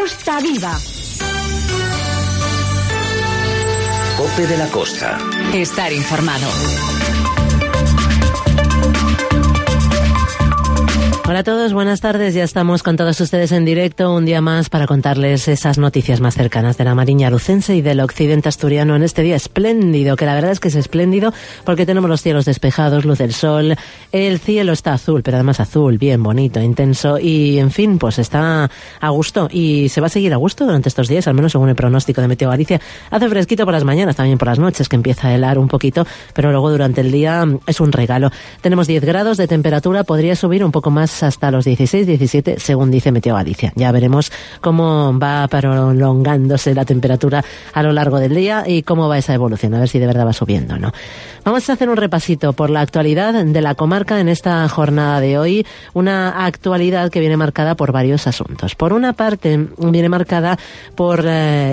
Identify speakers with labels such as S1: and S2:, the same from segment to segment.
S1: Costa Viva.
S2: COPE de la Costa.
S1: Estar informado.
S3: Hola a todos, buenas tardes. Ya estamos con todos ustedes en directo un día más para contarles esas noticias más cercanas de la Mariña Lucense y del occidente asturiano en este día espléndido, que la verdad es que es espléndido porque tenemos los cielos despejados, luz del sol, el cielo está azul, pero además azul, bien bonito, intenso y, en fin, pues está a gusto y se va a seguir a gusto durante estos días, al menos según el pronóstico de Meteo Galicia. Hace fresquito por las mañanas, también por las noches, que empieza a helar un poquito, pero luego durante el día es un regalo. Tenemos 10 grados de temperatura, podría subir un poco más hasta los 16, 17, según dice Meteo Galicia. Ya veremos cómo va prolongándose la temperatura a lo largo del día y cómo va esa evolución, a ver si de verdad va subiendo o no. Vamos a hacer un repasito por la actualidad de la comarca en esta jornada de hoy, una actualidad que viene marcada por varios asuntos. Por una parte, viene marcada por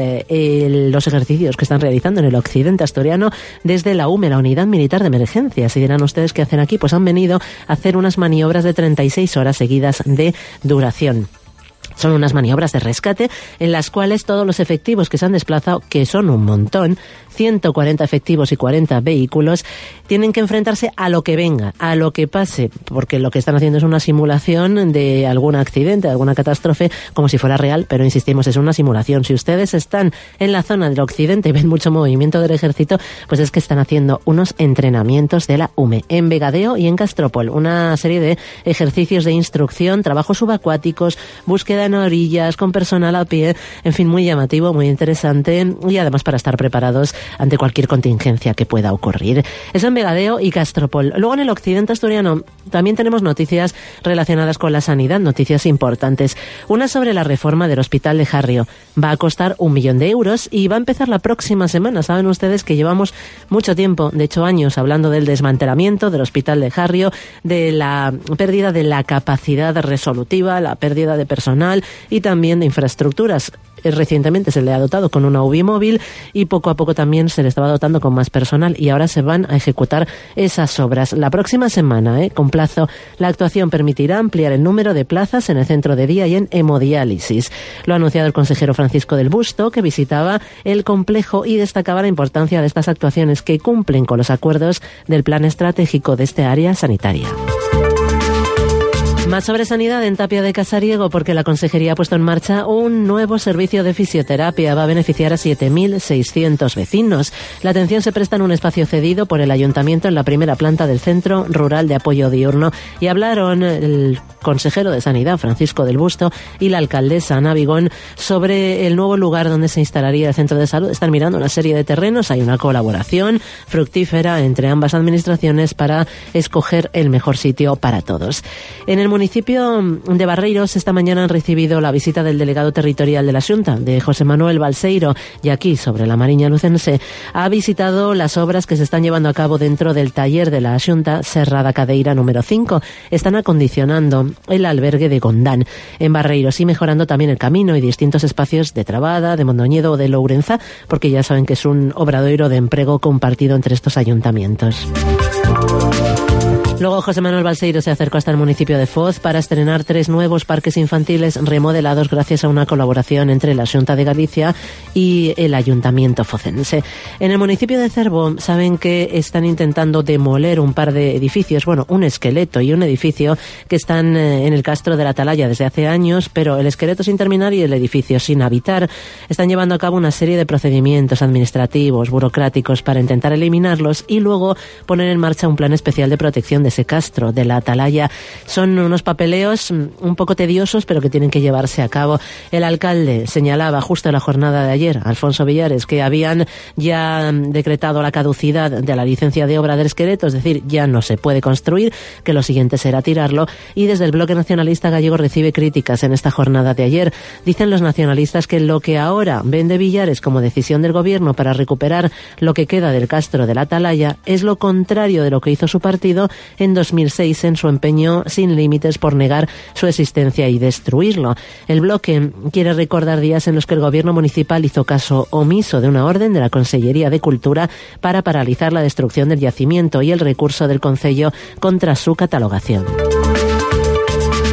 S3: los ejercicios que están realizando en el occidente asturiano desde la UME, la Unidad Militar de Emergencias. Y dirán ustedes qué hacen aquí, pues han venido a hacer unas maniobras de 36 horas seguidas de duración. Son unas maniobras de rescate en las cuales todos los efectivos que se han desplazado, que son un montón, 140 efectivos y 40 vehículos, tienen que enfrentarse a lo que venga, a lo que pase, porque lo que están haciendo es una simulación de algún accidente, de alguna catástrofe, como si fuera real, pero insistimos, es una simulación. Si ustedes están en la zona del occidente y ven mucho movimiento del ejército, pues es que están haciendo unos entrenamientos de la UME, en Vegadeo y en Castropol, una serie de ejercicios de instrucción, trabajos subacuáticos, búsqueda en orillas, con personal a pie, en fin, muy llamativo, muy interesante y además para estar preparados ante cualquier contingencia que pueda ocurrir. Eso en Vegadeo y Castropol. Luego en el occidente asturiano también tenemos noticias relacionadas con la sanidad, noticias importantes. Una sobre la reforma del Hospital de Jarrio. Va a costar 1 millón de euros y va a empezar la próxima semana. Saben ustedes que llevamos mucho tiempo, de hecho años, hablando del desmantelamiento del Hospital de Jarrio, de la pérdida de la capacidad resolutiva, la pérdida de personal y también de infraestructuras. Recientemente se le ha dotado con una UBI móvil y poco a poco también se le estaba dotando con más personal y ahora se van a ejecutar esas obras. La próxima semana, con plazo, la actuación permitirá ampliar el número de plazas en el centro de día y en hemodiálisis. Lo ha anunciado el consejero Francisco del Busto, que visitaba el complejo y destacaba la importancia de estas actuaciones que cumplen con los acuerdos del plan estratégico de este área sanitaria. Más sobre sanidad en Tapia de Casariego, porque la Consejería ha puesto en marcha un nuevo servicio de fisioterapia. Va a beneficiar a 7.600 vecinos. La atención se presta en un espacio cedido por el Ayuntamiento en la primera planta del Centro Rural de Apoyo Diurno. Y hablaron el consejero de Sanidad, Francisco del Busto, y la alcaldesa, Ana Vigón, sobre el nuevo lugar donde se instalaría el centro de salud. Están mirando una serie de terrenos. Hay una colaboración fructífera entre ambas administraciones para escoger el mejor sitio para todos. En el municipio de Barreiros esta mañana han recibido la visita del delegado territorial de la Xunta, de José Manuel Balseiro, y aquí, sobre la Mariña Lucense, ha visitado las obras que se están llevando a cabo dentro del taller de la Xunta Serra da Cadeira número 5. Están acondicionando el albergue de Gondán en Barreiros y mejorando también el camino y distintos espacios de Trabada, de Mondoñedo o de Lourenza, porque ya saben que es un obradoiro de empleo compartido entre estos ayuntamientos. Luego José Manuel Balseiro se acercó hasta el municipio de Foz para estrenar 3 nuevos parques infantiles remodelados gracias a una colaboración entre la Xunta de Galicia y el Ayuntamiento focense. En el municipio de Cervo saben que están intentando demoler un par de edificios, bueno, un esqueleto y un edificio que están en el Castro de la Atalaya desde hace años, pero el esqueleto sin terminar y el edificio sin habitar. Están llevando a cabo una serie de procedimientos administrativos, burocráticos para intentar eliminarlos y luego poner en marcha un plan especial de protección de ese Castro de la Atalaya. Son unos papeleos un poco tediosos, pero que tienen que llevarse a cabo. El alcalde señalaba justo en la jornada de ayer, Alfonso Villares, que habían ya decretado la caducidad de la licencia de obra del esqueleto, es decir, ya no se puede construir, que lo siguiente será tirarlo, y desde el Bloque Nacionalista Gallego recibe críticas en esta jornada de ayer. Dicen los nacionalistas que lo que ahora ven de Villares como decisión del gobierno para recuperar lo que queda del Castro de la Atalaya es lo contrario de lo que hizo su partido en 2006 en su empeño sin límites por negar su existencia y destruirlo. El bloque quiere recordar días en los que el gobierno municipal hizo caso omiso de una orden de la Consellería de Cultura para paralizar la destrucción del yacimiento y el recurso del concello contra su catalogación.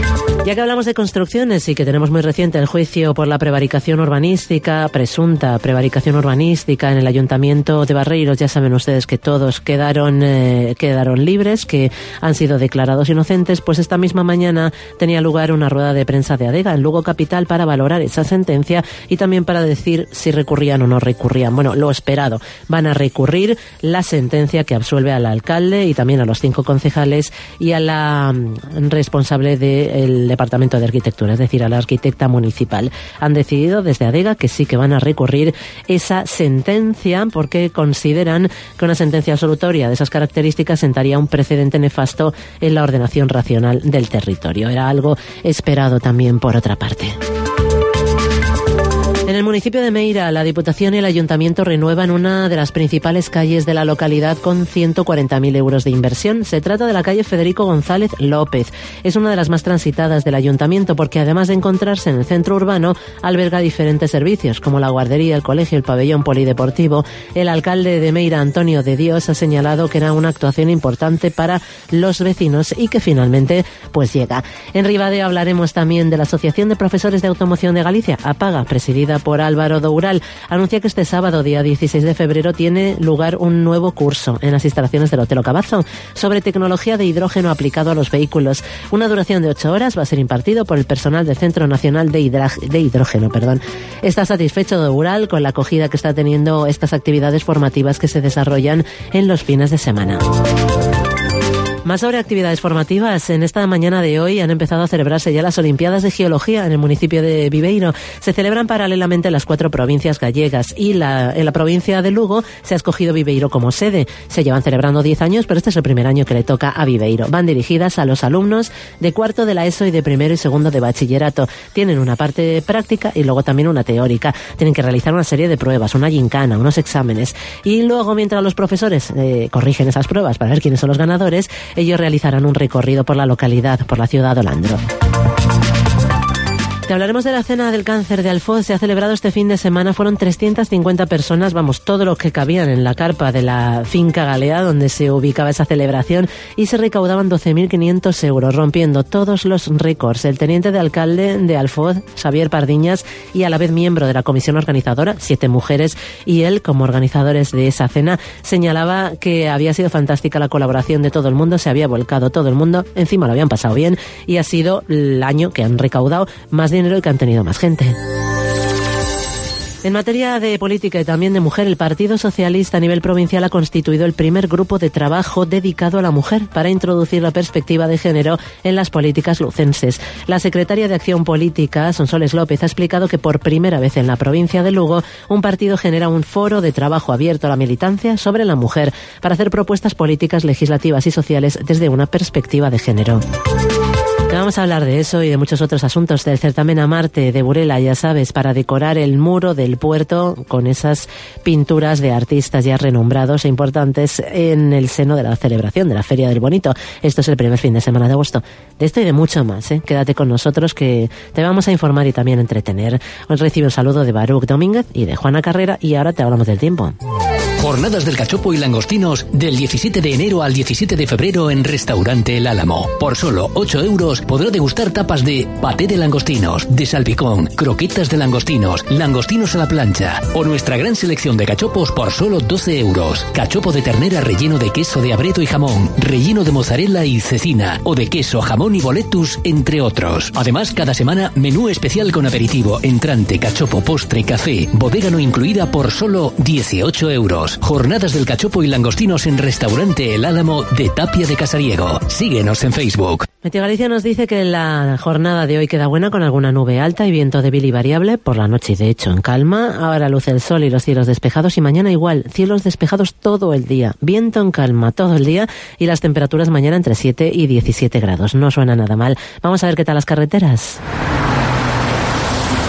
S3: Ya que hablamos de construcciones y que tenemos muy reciente el juicio por la prevaricación urbanística, presunta prevaricación urbanística en el Ayuntamiento de Barreiros, ya saben ustedes que todos quedaron libres, que han sido declarados inocentes, pues esta misma mañana tenía lugar una rueda de prensa de Adega en Lugo Capital para valorar esa sentencia y también para decir si recurrían o no recurrían. Bueno, lo esperado. Van a recurrir la sentencia que absuelve al alcalde y también a los 5 concejales y a la responsable del Departamento de Arquitectura, es decir, a la arquitecta municipal. Han decidido desde Adega que sí que van a recurrir esa sentencia porque consideran que una sentencia absolutoria de esas características sentaría un precedente nefasto en la ordenación racional del territorio. Era algo esperado también por otra parte. En el municipio de Meira, la Diputación y el Ayuntamiento renuevan una de las principales calles de la localidad con 140.000 euros de inversión. Se trata de la calle Federico González López. Es una de las más transitadas del Ayuntamiento porque además de encontrarse en el centro urbano, alberga diferentes servicios como la guardería, el colegio, el pabellón polideportivo. El alcalde de Meira, Antonio de Dios, ha señalado que era una actuación importante para los vecinos y que finalmente pues llega. En Ribadeo hablaremos también de la Asociación de Profesores de Automoción de Galicia, APAGA, presidida por Álvaro Doural. Anuncia que este sábado, día 16 de febrero, tiene lugar un nuevo curso en las instalaciones del Hotel Cabazo sobre tecnología de hidrógeno aplicado a los vehículos. Una duración de 8 horas va a ser impartido por el personal del Centro Nacional de Hidrógeno. Está satisfecho Doural con la acogida que está teniendo estas actividades formativas que se desarrollan en los fines de semana. Más sobre actividades formativas. En esta mañana de hoy han empezado a celebrarse ya las Olimpiadas de Geología en el municipio de Viveiro. Se celebran paralelamente en las 4 provincias gallegas y en la provincia de Lugo se ha escogido Viveiro como sede. Se llevan celebrando 10 años, pero este es el primer año que le toca a Viveiro. Van dirigidas a los alumnos de 4º de la ESO y de 1º y 2º de bachillerato. Tienen una parte práctica y luego también una teórica. Tienen que realizar una serie de pruebas, una gincana, unos exámenes. Y luego, mientras los profesores corrigen esas pruebas para ver quiénes son los ganadores, ellos realizarán un recorrido por la localidad, por la ciudad de Olandro. Te hablaremos de la Cena del Cáncer de Alfoz. Se ha celebrado este fin de semana. Fueron 350 personas, todo lo que cabían en la carpa de la finca Galea, donde se ubicaba esa celebración, y se recaudaban 12.500 euros, rompiendo todos los récords. El teniente de alcalde de Alfoz, Xavier Pardiñas, y a la vez miembro de la comisión organizadora, 7 mujeres, y él, como organizadores de esa cena, señalaba que había sido fantástica la colaboración de todo el mundo, se había volcado todo el mundo, encima lo habían pasado bien, y ha sido el año que han recaudado más dinero y que han tenido más gente. En materia de política y también de mujer, el Partido Socialista a nivel provincial ha constituido el primer grupo de trabajo dedicado a la mujer para introducir la perspectiva de género en las políticas lucenses. La secretaria de Acción Política, Sonsoles López, ha explicado que por primera vez en la provincia de Lugo un partido genera un foro de trabajo abierto a la militancia sobre la mujer para hacer propuestas políticas, legislativas y sociales desde una perspectiva de género. Vamos a hablar de eso y de muchos otros asuntos del certamen Amarte de Burela, ya sabes, para decorar el muro del puerto con esas pinturas de artistas ya renombrados e importantes en el seno de la celebración de la Feria del Bonito. Esto es el primer fin de semana de agosto. De esto y de mucho más, ¿eh? Quédate con nosotros que te vamos a informar y también entretener. Hoy recibe un saludo de Baruch Domínguez y de Juana Carrera y ahora te hablamos del tiempo.
S2: Jornadas del cachopo y langostinos del 17 de enero al 17 de febrero en Restaurante El Álamo. Por solo 8 euros podrá degustar tapas de paté de langostinos, de salpicón, croquetas de langostinos, langostinos a la plancha o nuestra gran selección de cachopos por solo 12 euros. Cachopo de ternera relleno de queso de abreto y jamón, relleno de mozzarella y cecina o de queso, jamón y boletus, entre otros. Además, cada semana menú especial con aperitivo, entrante, cachopo, postre, café, bodega no incluida por solo 18 euros. Jornadas del cachopo y langostinos en Restaurante El Álamo de Tapia de Casariego. Síguenos en Facebook.
S3: Meteo Galicia nos dice que la jornada de hoy queda buena con alguna nube alta y viento débil y variable por la noche y de hecho en calma. Ahora luce el sol y los cielos despejados y mañana igual, cielos despejados todo el día, viento en calma todo el día y las temperaturas mañana entre 7 y 17 grados. No suena nada mal. Vamos a ver qué tal las carreteras.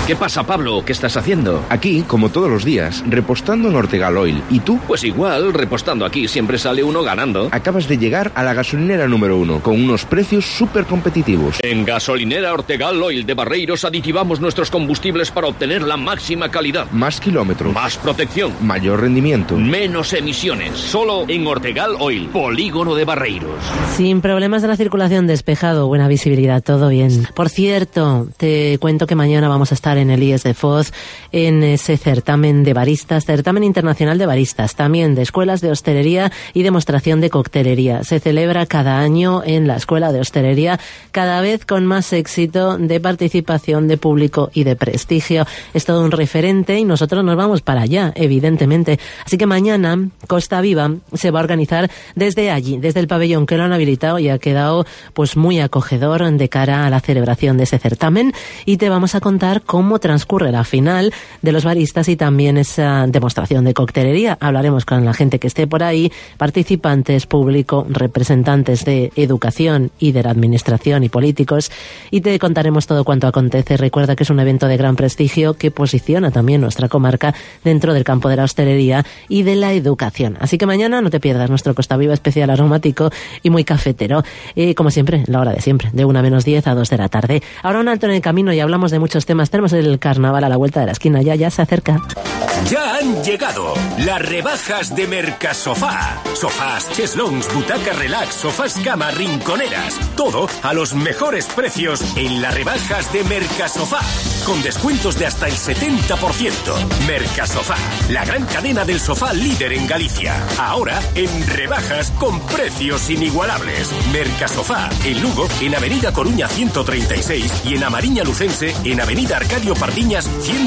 S4: ¿Qué pasa, Pablo? ¿Qué estás haciendo?
S5: Aquí, como todos los días, repostando en Ortegal Oil. ¿Y tú?
S4: Pues igual, repostando aquí siempre sale uno ganando.
S5: Acabas de llegar a la gasolinera número 1, con unos precios súper competitivos.
S4: En Gasolinera Ortegal Oil de Barreiros aditivamos nuestros combustibles para obtener la máxima calidad.
S5: Más kilómetros.
S4: Más protección.
S5: Mayor rendimiento.
S4: Menos emisiones. Solo en Ortegal Oil, Polígono de Barreiros.
S3: Sin problemas de la circulación, despejado, buena visibilidad, todo bien. Por cierto, te cuento que mañana vamos a estar en el IES de Foz, en ese certamen de baristas, certamen internacional de baristas, también de escuelas de hostelería y demostración de coctelería. Se celebra cada año en la Escuela de Hostelería, cada vez con más éxito de participación de público y de prestigio. Es todo un referente y nosotros nos vamos para allá, evidentemente. Así que mañana Costa Viva se va a organizar desde allí, desde el pabellón que lo han habilitado y ha quedado pues muy acogedor de cara a la celebración de ese certamen, y te vamos a contar cómo transcurre la final de los baristas y también esa demostración de coctelería. Hablaremos con la gente que esté por ahí, participantes, público, representantes de educación y de la administración y políticos, y te contaremos todo cuanto acontece. Recuerda que es un evento de gran prestigio que posiciona también nuestra comarca dentro del campo de la hostelería y de la educación. Así que mañana no te pierdas nuestro Costa Viva especial aromático y muy cafetero. Como siempre, la hora de siempre, de 1:10 a 2 de la tarde. Ahora un alto en el camino y hablamos de muchos temas. Tenemos el carnaval a la vuelta de la esquina, ya se acerca.
S6: Ya han llegado las rebajas de Mercasofá. Sofás, cheslons, butacas relax, sofás cama, rinconeras. Todo a los mejores precios en las rebajas de Mercasofá. Con descuentos de hasta el 70%. Mercasofá, la gran cadena del sofá líder en Galicia. Ahora en rebajas con precios inigualables. Mercasofá, en Lugo, en Avenida Coruña 136 y en Amariña Lucense, en Avenida Arcadio Pardiñas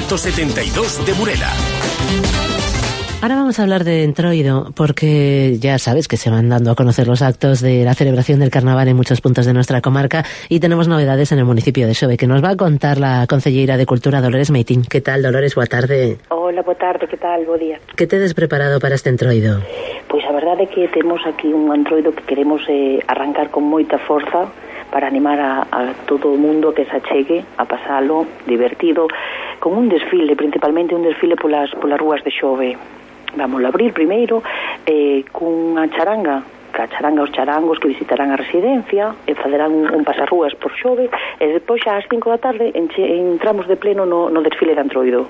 S6: 172 de Burela.
S3: Ahora vamos a hablar de Entroido, porque ya sabes que se van dando a conocer los actos de la celebración del carnaval en muchos puntos de nuestra comarca, y tenemos novedades en el municipio de Xove, que nos va a contar la concelleira de Cultura, Dolores Meitín. ¿Qué tal, Dolores? Boa tarde.
S7: Hola, boa tarde, que tal? Bo día.
S3: Que tedes preparado para este Entroido?
S7: Pois a verdade é que temos aquí un Entroido que queremos arrancar con moita forza para animar a todo o mundo que se achegue a pasalo divertido, con un desfile, principalmente un desfile polas rúas de Xove. Vamos a abrir primeiro cunha charanga, os charangos que visitarán a residencia e facerán un pasarrúas por Xove, e depois xa ás 5 da tarde entramos de pleno no desfile de Entroido.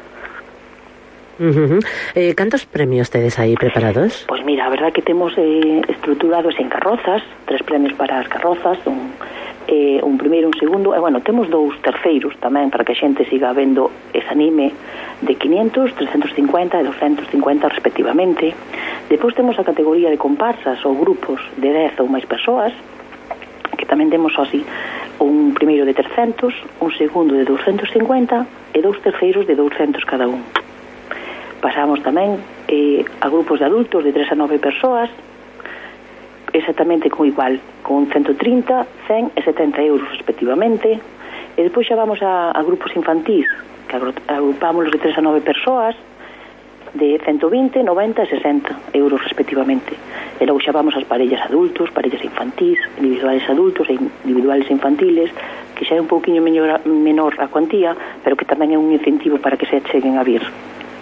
S3: ¿Cantos premios tedes aí preparados?
S7: Pois mira, a verdad que temos estruturados en carrozas, 3 premios para as carrozas, un primeiro, un segundo, e bueno, temos 2 terceiros tamén para que a xente siga vendo ese anime de 500, 350 e 250 respectivamente. Depois temos a categoría de comparsas ou grupos de 10 ou máis persoas, que tamén temos así un primeiro de 300, un segundo de 250 e 2 terceiros de 200 cada un. Pasamos tamén a grupos de adultos de 3 a 9 persoas, exactamente con igual, con 130, 100 e 70 euros respectivamente. E depois xa vamos a grupos infantís, que agrupamos de 3 a 9 persoas, de 120, 90 e 60 euros respectivamente. E logo xa vamos ás parellas adultos, parellas infantís, individuales adultos e individuales infantiles, que xa é un pouquiño menor a cuantía, pero que tamén é un incentivo para que se acheguen a vir.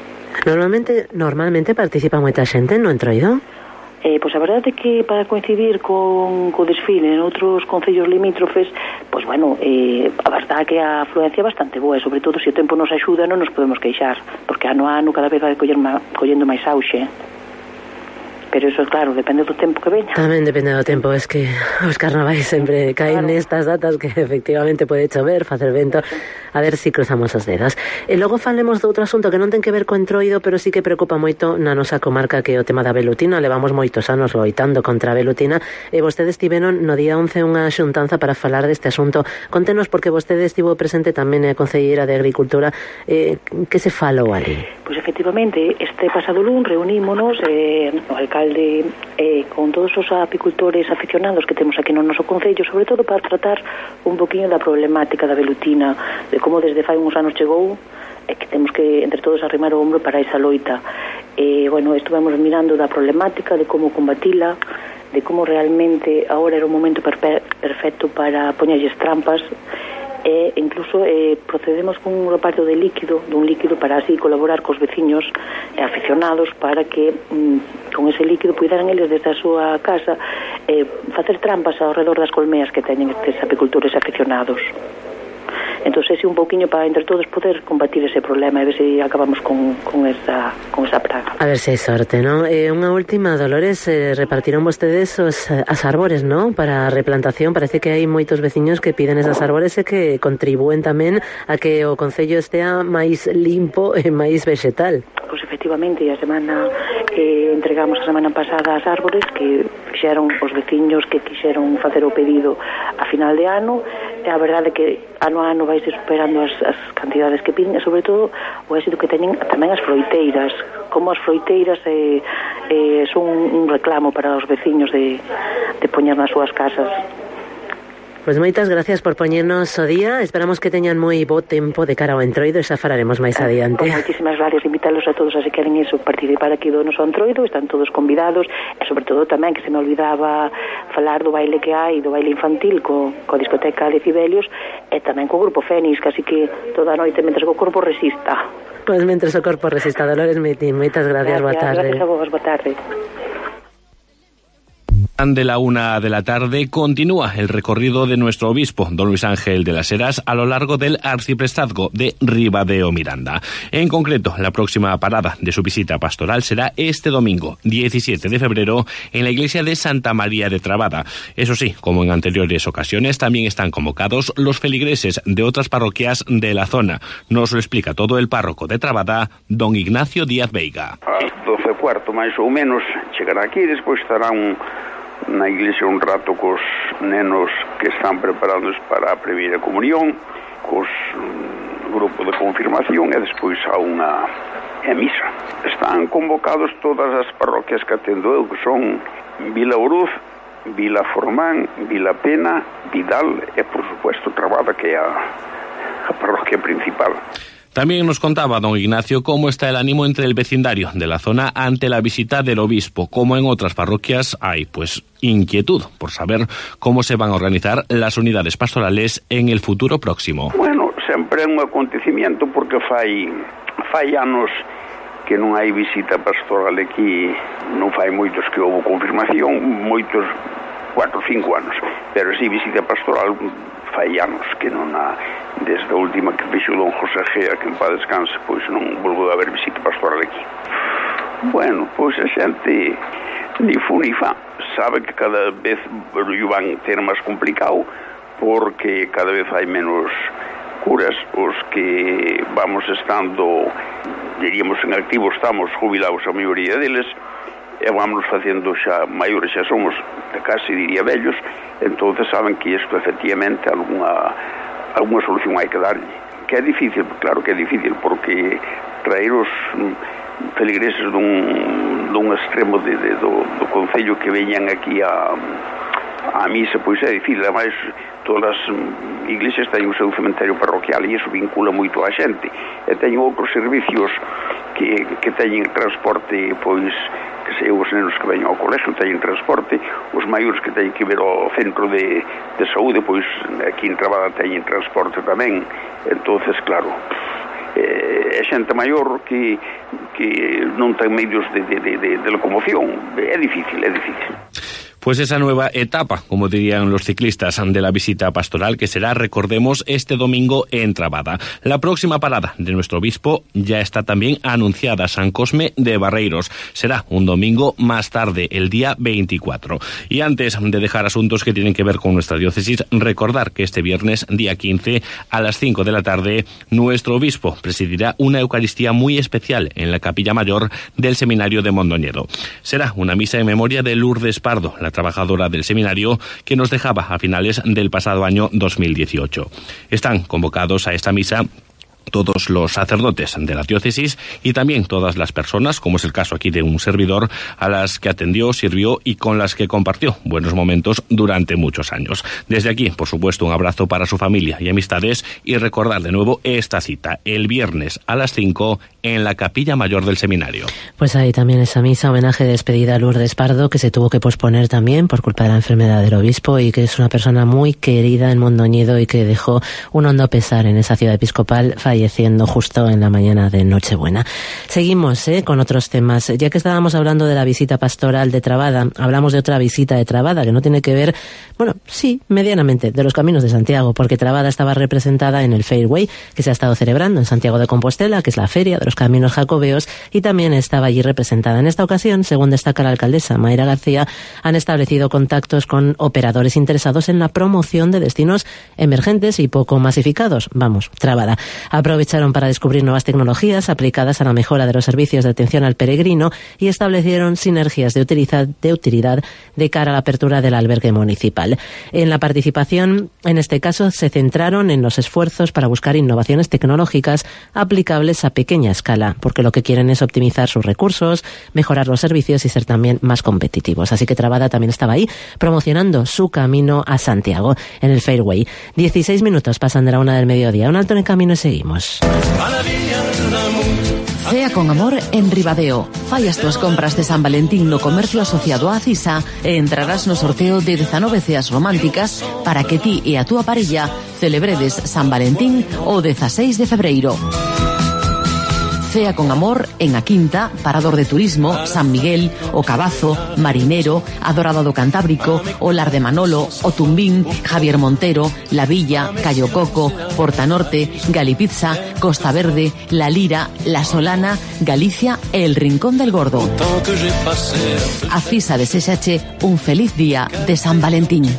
S3: Normalmente participa moita xente no Entroido?
S7: Pois a verdade é que para coincidir co desfile en outros concellos limítrofes, pois bueno, a verdade é que a afluencia é bastante boa, e sobre todo se o tempo nos axuda non nos podemos queixar, porque ano a ano cada vez vai collendo máis auxe. Pero eso, claro, depende do tempo que veña.
S3: Tamén depende do tempo, es que os carnavais sempre caen nestas datas que efectivamente pode chover, facer vento. A ver si cruzamos os dedos. E logo falemos de outro asunto que non ten que ver co Entroido, pero sí que preocupa moito na nosa comarca, que é o tema da velutina. Levamos moitos anos loitando contra a velutina, e vostedes tiveron no día 11 unha xuntanza para falar deste asunto. Contenos, porque vostede estivo presente tamén a concelleira de Agricultura, que se falou ali?
S7: Pois efectivamente, este pasado lunes reunímonos o alcalde con todos os apicultores aficionados que temos aquí no noso concello, sobre todo para tratar un poquinho da problemática da velutina, de como desde fai uns anos chegou, e que temos que entre todos arrimar o ombro para esa loita. Bueno, estuvemos mirando da problemática, de como combatila, de como realmente agora era o momento perfecto para poñerlles trampas, incluso procedemos con un reparto de dun líquido para así colaborar cos veciños aficionados para que con ese líquido puideran eles desde a súa casa facer trampas ao redor das colmeas que teñen estes apicultores aficionados. Entón, ese un pouquiño para entre todos poder combatir ese problema e ver se acabamos con esa praga.
S3: A ver se hai sorte, non? Unha última, Dolores, repartiron vostedes as árbores, non? Para a replantación, parece que hai moitos veciños que piden esas árbores e que contribúen tamén a que o concello estea máis limpo e máis vegetal.
S7: Pois efectivamente, a semana entregamos a semana pasada as árbores que fixeron os veciños que quixeron facer o pedido a final de ano, e a verdade é que ano a ano vais superando as cantidades que piden, e sobre todo o éxito que teñen tamén as froiteiras, como as froiteiras son un reclamo para os veciños de poñer nas súas casas.
S3: Pois moitas gracias por poñernos o día. Esperamos que teñan moi bo tempo de cara ao entroido e xa fararemos máis adiante.
S7: Moitísimas gracias, invitarlos a todos a se queren participar aquí do noso entroido, están todos convidados, e sobre todo tamén que se me olvidaba falar do baile que hai, do baile infantil co discoteca Decibelios e tamén co grupo Fénix, así que toda a noite mentres o corpo resista.
S3: Pois mentres o corpo resista. Dolores Mitín, moitas gracias, boa tarde.
S7: Gracias a vos, boa tarde.
S8: De la 1 de la tarde continúa el recorrido de nuestro obispo, don Luis Ángel de las Heras, a lo largo del arciprestazgo de Ribadeo Miranda. En concreto, la próxima parada de su visita pastoral será este domingo, 17 de febrero, en la iglesia de Santa María de Trabada. Eso sí, como en anteriores ocasiones, también están convocados los feligreses de otras parroquias de la zona. Nos lo explica todo el párroco de Trabada, don Ignacio Díaz Veiga.
S9: A 12:15, máis ou menos, chegará aquí, despois estará na iglesia un rato cos nenos que están preparados para a primeira comunión, cos grupo de confirmación e despois a unha misa. Están convocados todas as parroquias que atendo eu, que son Vila Uruz, Vila Formán, Vila Pena, Vidal e, por supuesto, Trabada, que é a parroquia principal.
S8: También nos contaba don Ignacio cómo está el ánimo entre el vecindario de la zona ante la visita del obispo. Como en otras parroquias hay, pues, inquietud por saber cómo se van a organizar las unidades pastorales en el futuro próximo.
S9: Bueno, sempre é un acontecimiento porque fai anos que non hai visita pastoral aquí, non fai moitos que houve confirmación, moitos 4 ou 5 anos, pero si visita pastoral fai anos que non há, desde a última que fixo don José Gea, que en paz descanse, pois non volveu a haber visita pastoral aquí. Bueno, pois a xente ni fu ni fa, sabe que cada vez o van ter máis complicado porque cada vez hai menos curas, os que vamos estando, diríamos en activo, estamos jubilados a maioría deles, e vamos facendo xa maiores, xa somos casi diría vellos, entonces saben que isto efectivamente alguna solución hai que darlle, que é difícil, claro que é difícil, porque traer os feligreses dun extremo do concello que veñan aquí a misa, pois é difícil. Ademais, todas as iglesias teñen o seu cementerio parroquial e iso vincula moito a xente, e teñen outros servicios que teñen transporte, pois que sei, os nenos que veñen ao colexio teñen transporte, os maiores que teñen que ver ao centro de saúde, pois aquí en Trabada teñen transporte tamén. Entonces, claro, é xente maior que non ten medios de locomoción, é difícil.
S8: Pues esa nueva etapa, como dirían los ciclistas, de la visita pastoral que será, recordemos, este domingo en Trabada. La próxima parada de nuestro obispo ya está también anunciada, San Cosme de Barreiros. Será un domingo más tarde, el día 24. Y antes de dejar asuntos que tienen que ver con nuestra diócesis, recordar que este viernes, día 15, a las 5 de la tarde, nuestro obispo presidirá una Eucaristía muy especial en la Capilla Mayor del Seminario de Mondoñedo. Será una misa en memoria de Lourdes Pardo, la trabajadora del seminario que nos dejaba a finales del pasado año 2018. Están convocados a esta misa todos los sacerdotes de la diócesis y también todas las personas, como es el caso aquí de un servidor, a las que atendió, sirvió y con las que compartió buenos momentos durante muchos años. Desde aquí, por supuesto, un abrazo para su familia y amistades y recordar de nuevo esta cita, el viernes a las 5 en la Capilla Mayor del Seminario.
S3: Pues hay también esa misa, homenaje de despedida a Lourdes Pardo, que se tuvo que posponer también por culpa de la enfermedad del obispo y que es una persona muy querida en Mondoñedo y que dejó un hondo pesar en esa ciudad episcopal, falleciendo justo en la mañana de Nochebuena. Seguimos con otros temas. Ya que estábamos hablando de la visita pastoral de Trabada, hablamos de otra visita de Trabada que no tiene que ver, bueno, sí, medianamente, de los Caminos de Santiago, porque Trabada estaba representada en el Fairway, que se ha estado celebrando en Santiago de Compostela, que es la feria de los Caminos Jacobeos, y también estaba allí representada. En esta ocasión, según destaca la alcaldesa Mayra García, han establecido contactos con operadores interesados en la promoción de destinos emergentes y poco masificados. Vamos, Trabada. Aprovecharon para descubrir nuevas tecnologías aplicadas a la mejora de los servicios de atención al peregrino y establecieron sinergias de utilidad de cara a la apertura del albergue municipal. En la participación, en este caso, se centraron en los esfuerzos para buscar innovaciones tecnológicas aplicables a pequeña escala, porque lo que quieren es optimizar sus recursos, mejorar los servicios y ser también más competitivos. Así que Trabada también estaba ahí promocionando su camino a Santiago en el Fairway. 16 minutos pasan de la 1 del mediodía. Un alto en el camino y seguimos.
S1: Cea con amor en Ribadeo. Fai as túas compras de San Valentín no comercio asociado á CISA e entrarás no sorteo de 19 ceas románticas para que ti e a túa parella celebredes San Valentín o 16 de febreiro. Cea con amor en A Quinta, Parador de Turismo, San Miguel, O Cabazo, Marinero, Adorado do Cantábrico, O Lar de Manolo, O Tumbín, Javier Montero, La Villa, Cayo Coco, Porta Norte, Galipizza, Costa Verde, La Lira, La Solana, Galicia e El Rincón del Gordo. A CISA deséxache un feliz día de San Valentín.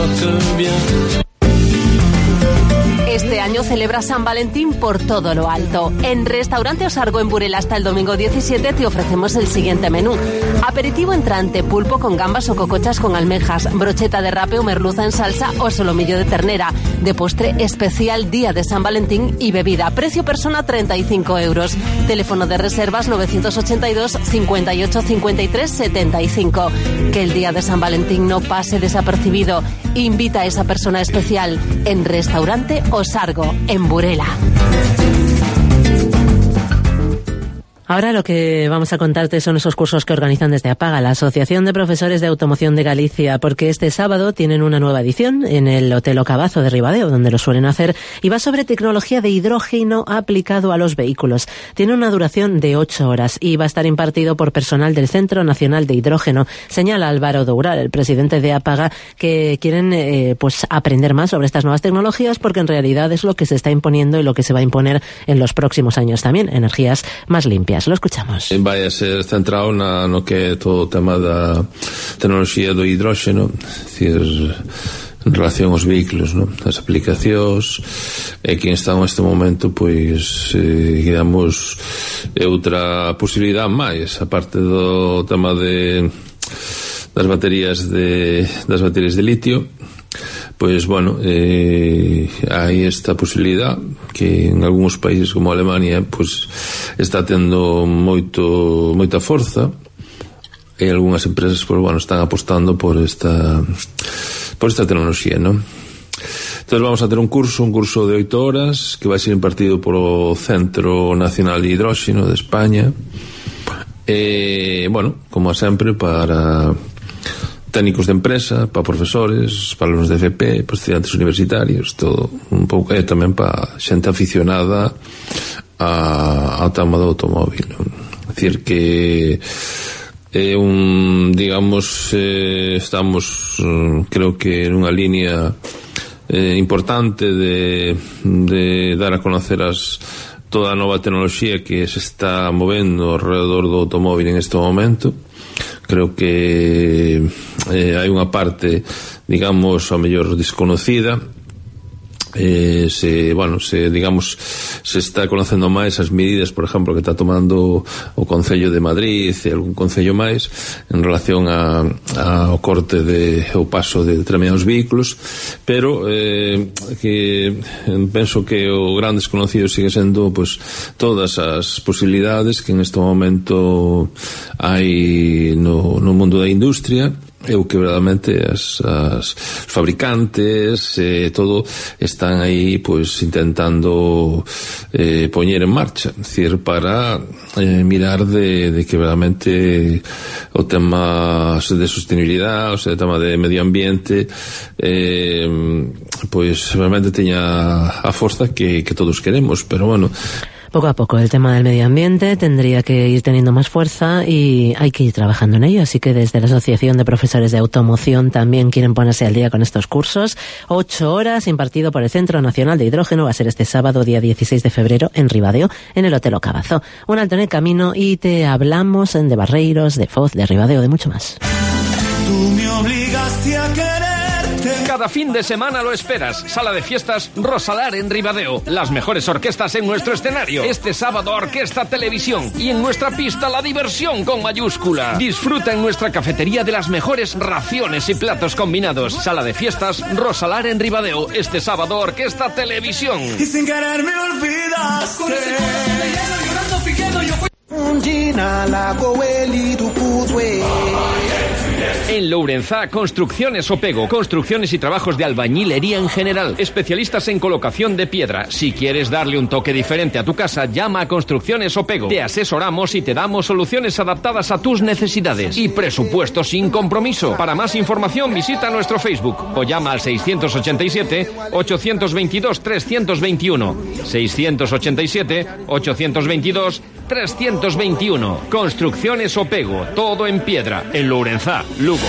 S1: Este año celebra San Valentín por todo lo alto. En Restaurante Osargo en Burela hasta el domingo 17 te ofrecemos el siguiente menú. Aperitivo entrante, pulpo con gambas o cocochas con almejas, brocheta de rape o merluza en salsa o solomillo de ternera. De postre especial día de San Valentín y bebida. Precio persona 35 euros. Teléfono de reservas 982 58 53 75. Que el día de San Valentín no pase desapercibido. Invita a esa persona especial en Restaurante Osargo, en Burela.
S3: Ahora lo que vamos a contarte son esos cursos que organizan desde APAGA, la Asociación de Profesores de Automoción de Galicia, porque este sábado tienen una nueva edición en el Hotel O Cabazo de Ribadeo, donde lo suelen hacer, y va sobre tecnología de hidrógeno aplicado a los vehículos. Tiene una duración de 8 horas y va a estar impartido por personal del Centro Nacional de Hidrógeno. Señala Álvaro Doural, el presidente de APAGA, que quieren pues aprender más sobre estas nuevas tecnologías, porque en realidad es lo que se está imponiendo y lo que se va a imponer en los próximos años también, energías más limpias. Lo escuchamos.
S10: Vai a ser centrado no que é todo o tema da tecnoloxía do hidróxeno, decir, en relación aos vehículos, ¿no? As aplicacións, e quen está neste momento, pois, digamos, é outra posibilidade máis, aparte do tema das baterías de litio. Pois, bueno, hai esta posibilidad que en algúns países como Alemania pois está tendo moita forza e algunhas empresas pois, bueno, están apostando por esta tecnoloxía, non? Entón vamos a ter un curso de 8 horas que vai ser impartido polo Centro Nacional de Hidróxeno de España e, bueno, como sempre, para técnicos de empresa, para profesores, para alumnos de FP, para estudiantes universitarios, todo un pouco, e tamén para xente aficionada ao tema do automóvil. É dicir que é digamos, estamos, creo que nunha línea importante de dar a conocer toda a nova tecnoloxía que se está movendo alrededor do automóvil en este momento. Creo que hai unha parte, digamos, ao mellor desconocida, se está conocendo máis as medidas, por exemplo, que está tomando o Concello de Madrid e algún concello máis en relación ao corte o paso de determinados vehículos, pero que penso que o gran desconocido sigue sendo todas as posibilidades que en este momento hai no mundo da industria. Eu que verdadeiramente as fabricantes todo están aí intentando poñer en marcha, decir, para mirar de que verdadeiramente o tema de sostenibilidade, o tema de medio ambiente realmente teña a forza que todos queremos, pero bueno,
S3: poco a poco el tema del medio ambiente tendría que ir teniendo más fuerza y hay que ir trabajando en ello, así que desde la Asociación de Profesores de Automoción también quieren ponerse al día con estos cursos. 8 horas impartido por el Centro Nacional de Hidrógeno, va a ser este sábado día 16 de febrero en Ribadeo, en el Hotel O Cabazo. Un alto en el camino y te hablamos de Barreiros, de Foz, de Ribadeo, de mucho más.
S11: Tú me obligaste a quererte.
S4: Cada fin de semana lo esperas. Sala de fiestas Rosalar en Ribadeo. Las mejores orquestas en nuestro escenario. Este sábado Orquesta Televisión. Y en nuestra pista la diversión con mayúscula. Disfruta en nuestra cafetería de las mejores raciones y platos combinados. Sala de fiestas Rosalar en Ribadeo. Este sábado Orquesta Televisión.
S11: Y sin querer me olvidas. Con ese corazón de hielo llorando fingiendo yo fui.
S4: En Lourenzá, Construcciones Opego. Construcciones y trabajos de albañilería en general. Especialistas en colocación de piedra. Si quieres darle un toque diferente a tu casa, llama a Construcciones Opego. Te asesoramos y te damos soluciones adaptadas a tus necesidades. Y presupuesto sin compromiso. Para más información, visita nuestro Facebook o llama al 687-822-321. 687-822-321. Construcciones Opego. Todo en piedra. En Lourenzá, Lugo.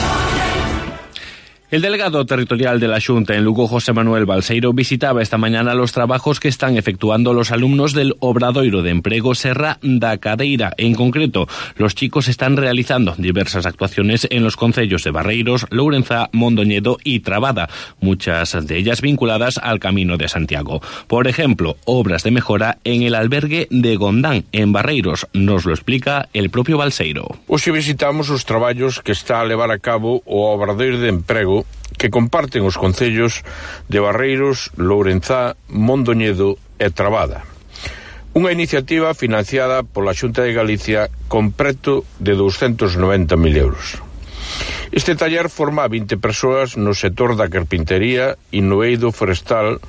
S8: El delegado territorial de la Xunta en Lugo, José Manuel Balseiro, visitaba esta mañana los trabajos que están efectuando los alumnos del Obradoiro de Emprego Serra da Cadeira. En concreto, los chicos están realizando diversas actuaciones en los concellos de Barreiros, Lourenzá, Mondoñedo y Trabada, muchas de ellas vinculadas al Camino de Santiago. Por ejemplo, obras de mejora en el albergue de Gondán, en Barreiros. Nos lo explica el propio Balseiro.
S12: Hoxe visitamos os traballos que está a levar a cabo o Obradoiro de Emprego que comparten os concellos de Barreiros, Lourenzá, Mondoñedo e Trabada. Unha iniciativa financiada pola Xunta de Galicia con preto de 290.000 euros. Este taller forma a 20 persoas no sector da carpintería e no eido forestal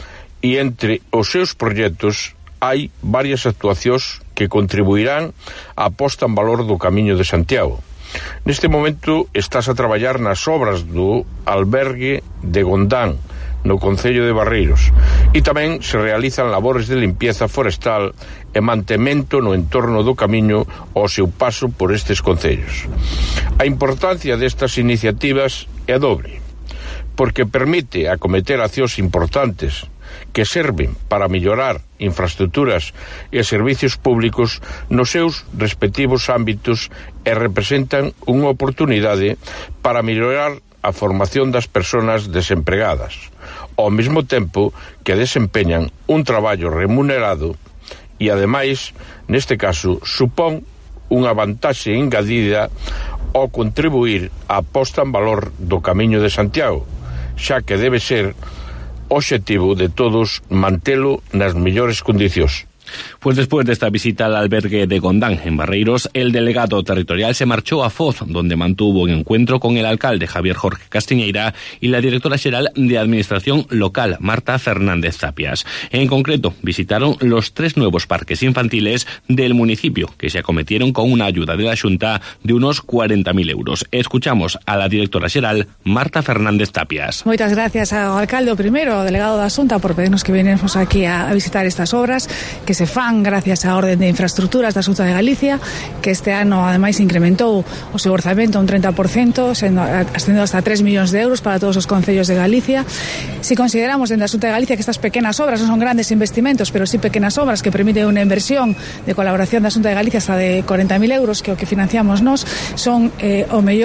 S12: e entre os seus proxectos hai varias actuacións que contribuirán á posta en valor do Camiño de Santiago. Neste momento estás a traballar nas obras do albergue de Gondán, no concello de Barreiros, e tamén se realizan labores de limpieza forestal e mantemento no entorno do camiño ao seu paso por estes concellos. A importancia destas iniciativas é dobre, porque permite acometer accións importantes que serven para mellorar infraestructuras e servicios públicos nos seus respectivos ámbitos e representan unha oportunidade para mellorar a formación das persoas desempregadas, ao mesmo tempo que desempeñan un traballo remunerado e, ademais, neste caso, supón unha vantaxe engadida ao contribuir á posta en valor do Camiño de Santiago, xa que debe ser obxectivo de todos mantelo nas mellores condicións.
S8: Pues después de esta visita al albergue de Gondán, en Barreiros, el delegado territorial se marchó a Foz, donde mantuvo un encuentro con el alcalde Javier Jorge Castiñeira y la directora xeral de Administración Local, Marta Fernández Tapias. En concreto, visitaron los 3 nuevos parques infantiles del municipio, que se acometieron con una ayuda de la Xunta de unos 40.000 euros. Escuchamos a la directora xeral, Marta Fernández Tapias.
S13: Moitas gracias ao alcalde, primeiro, ao delegado da Xunta, por pedirnos que venemos aquí a visitar estas obras, que se fan gracias á Orden de Infraestructuras da Xunta de Galicia, que este ano ademais incrementou o seu orzamento un 30%, ascendendo hasta 3 millóns de euros para todos os concellos de Galicia. Si consideramos dentro da Xunta de Galicia que estas pequenas obras non son grandes investimentos, pero sí pequenas obras que permiten unha inversión de colaboración da Xunta de Galicia hasta de 40.000 euros, que é o que financiamos nós, son o mellor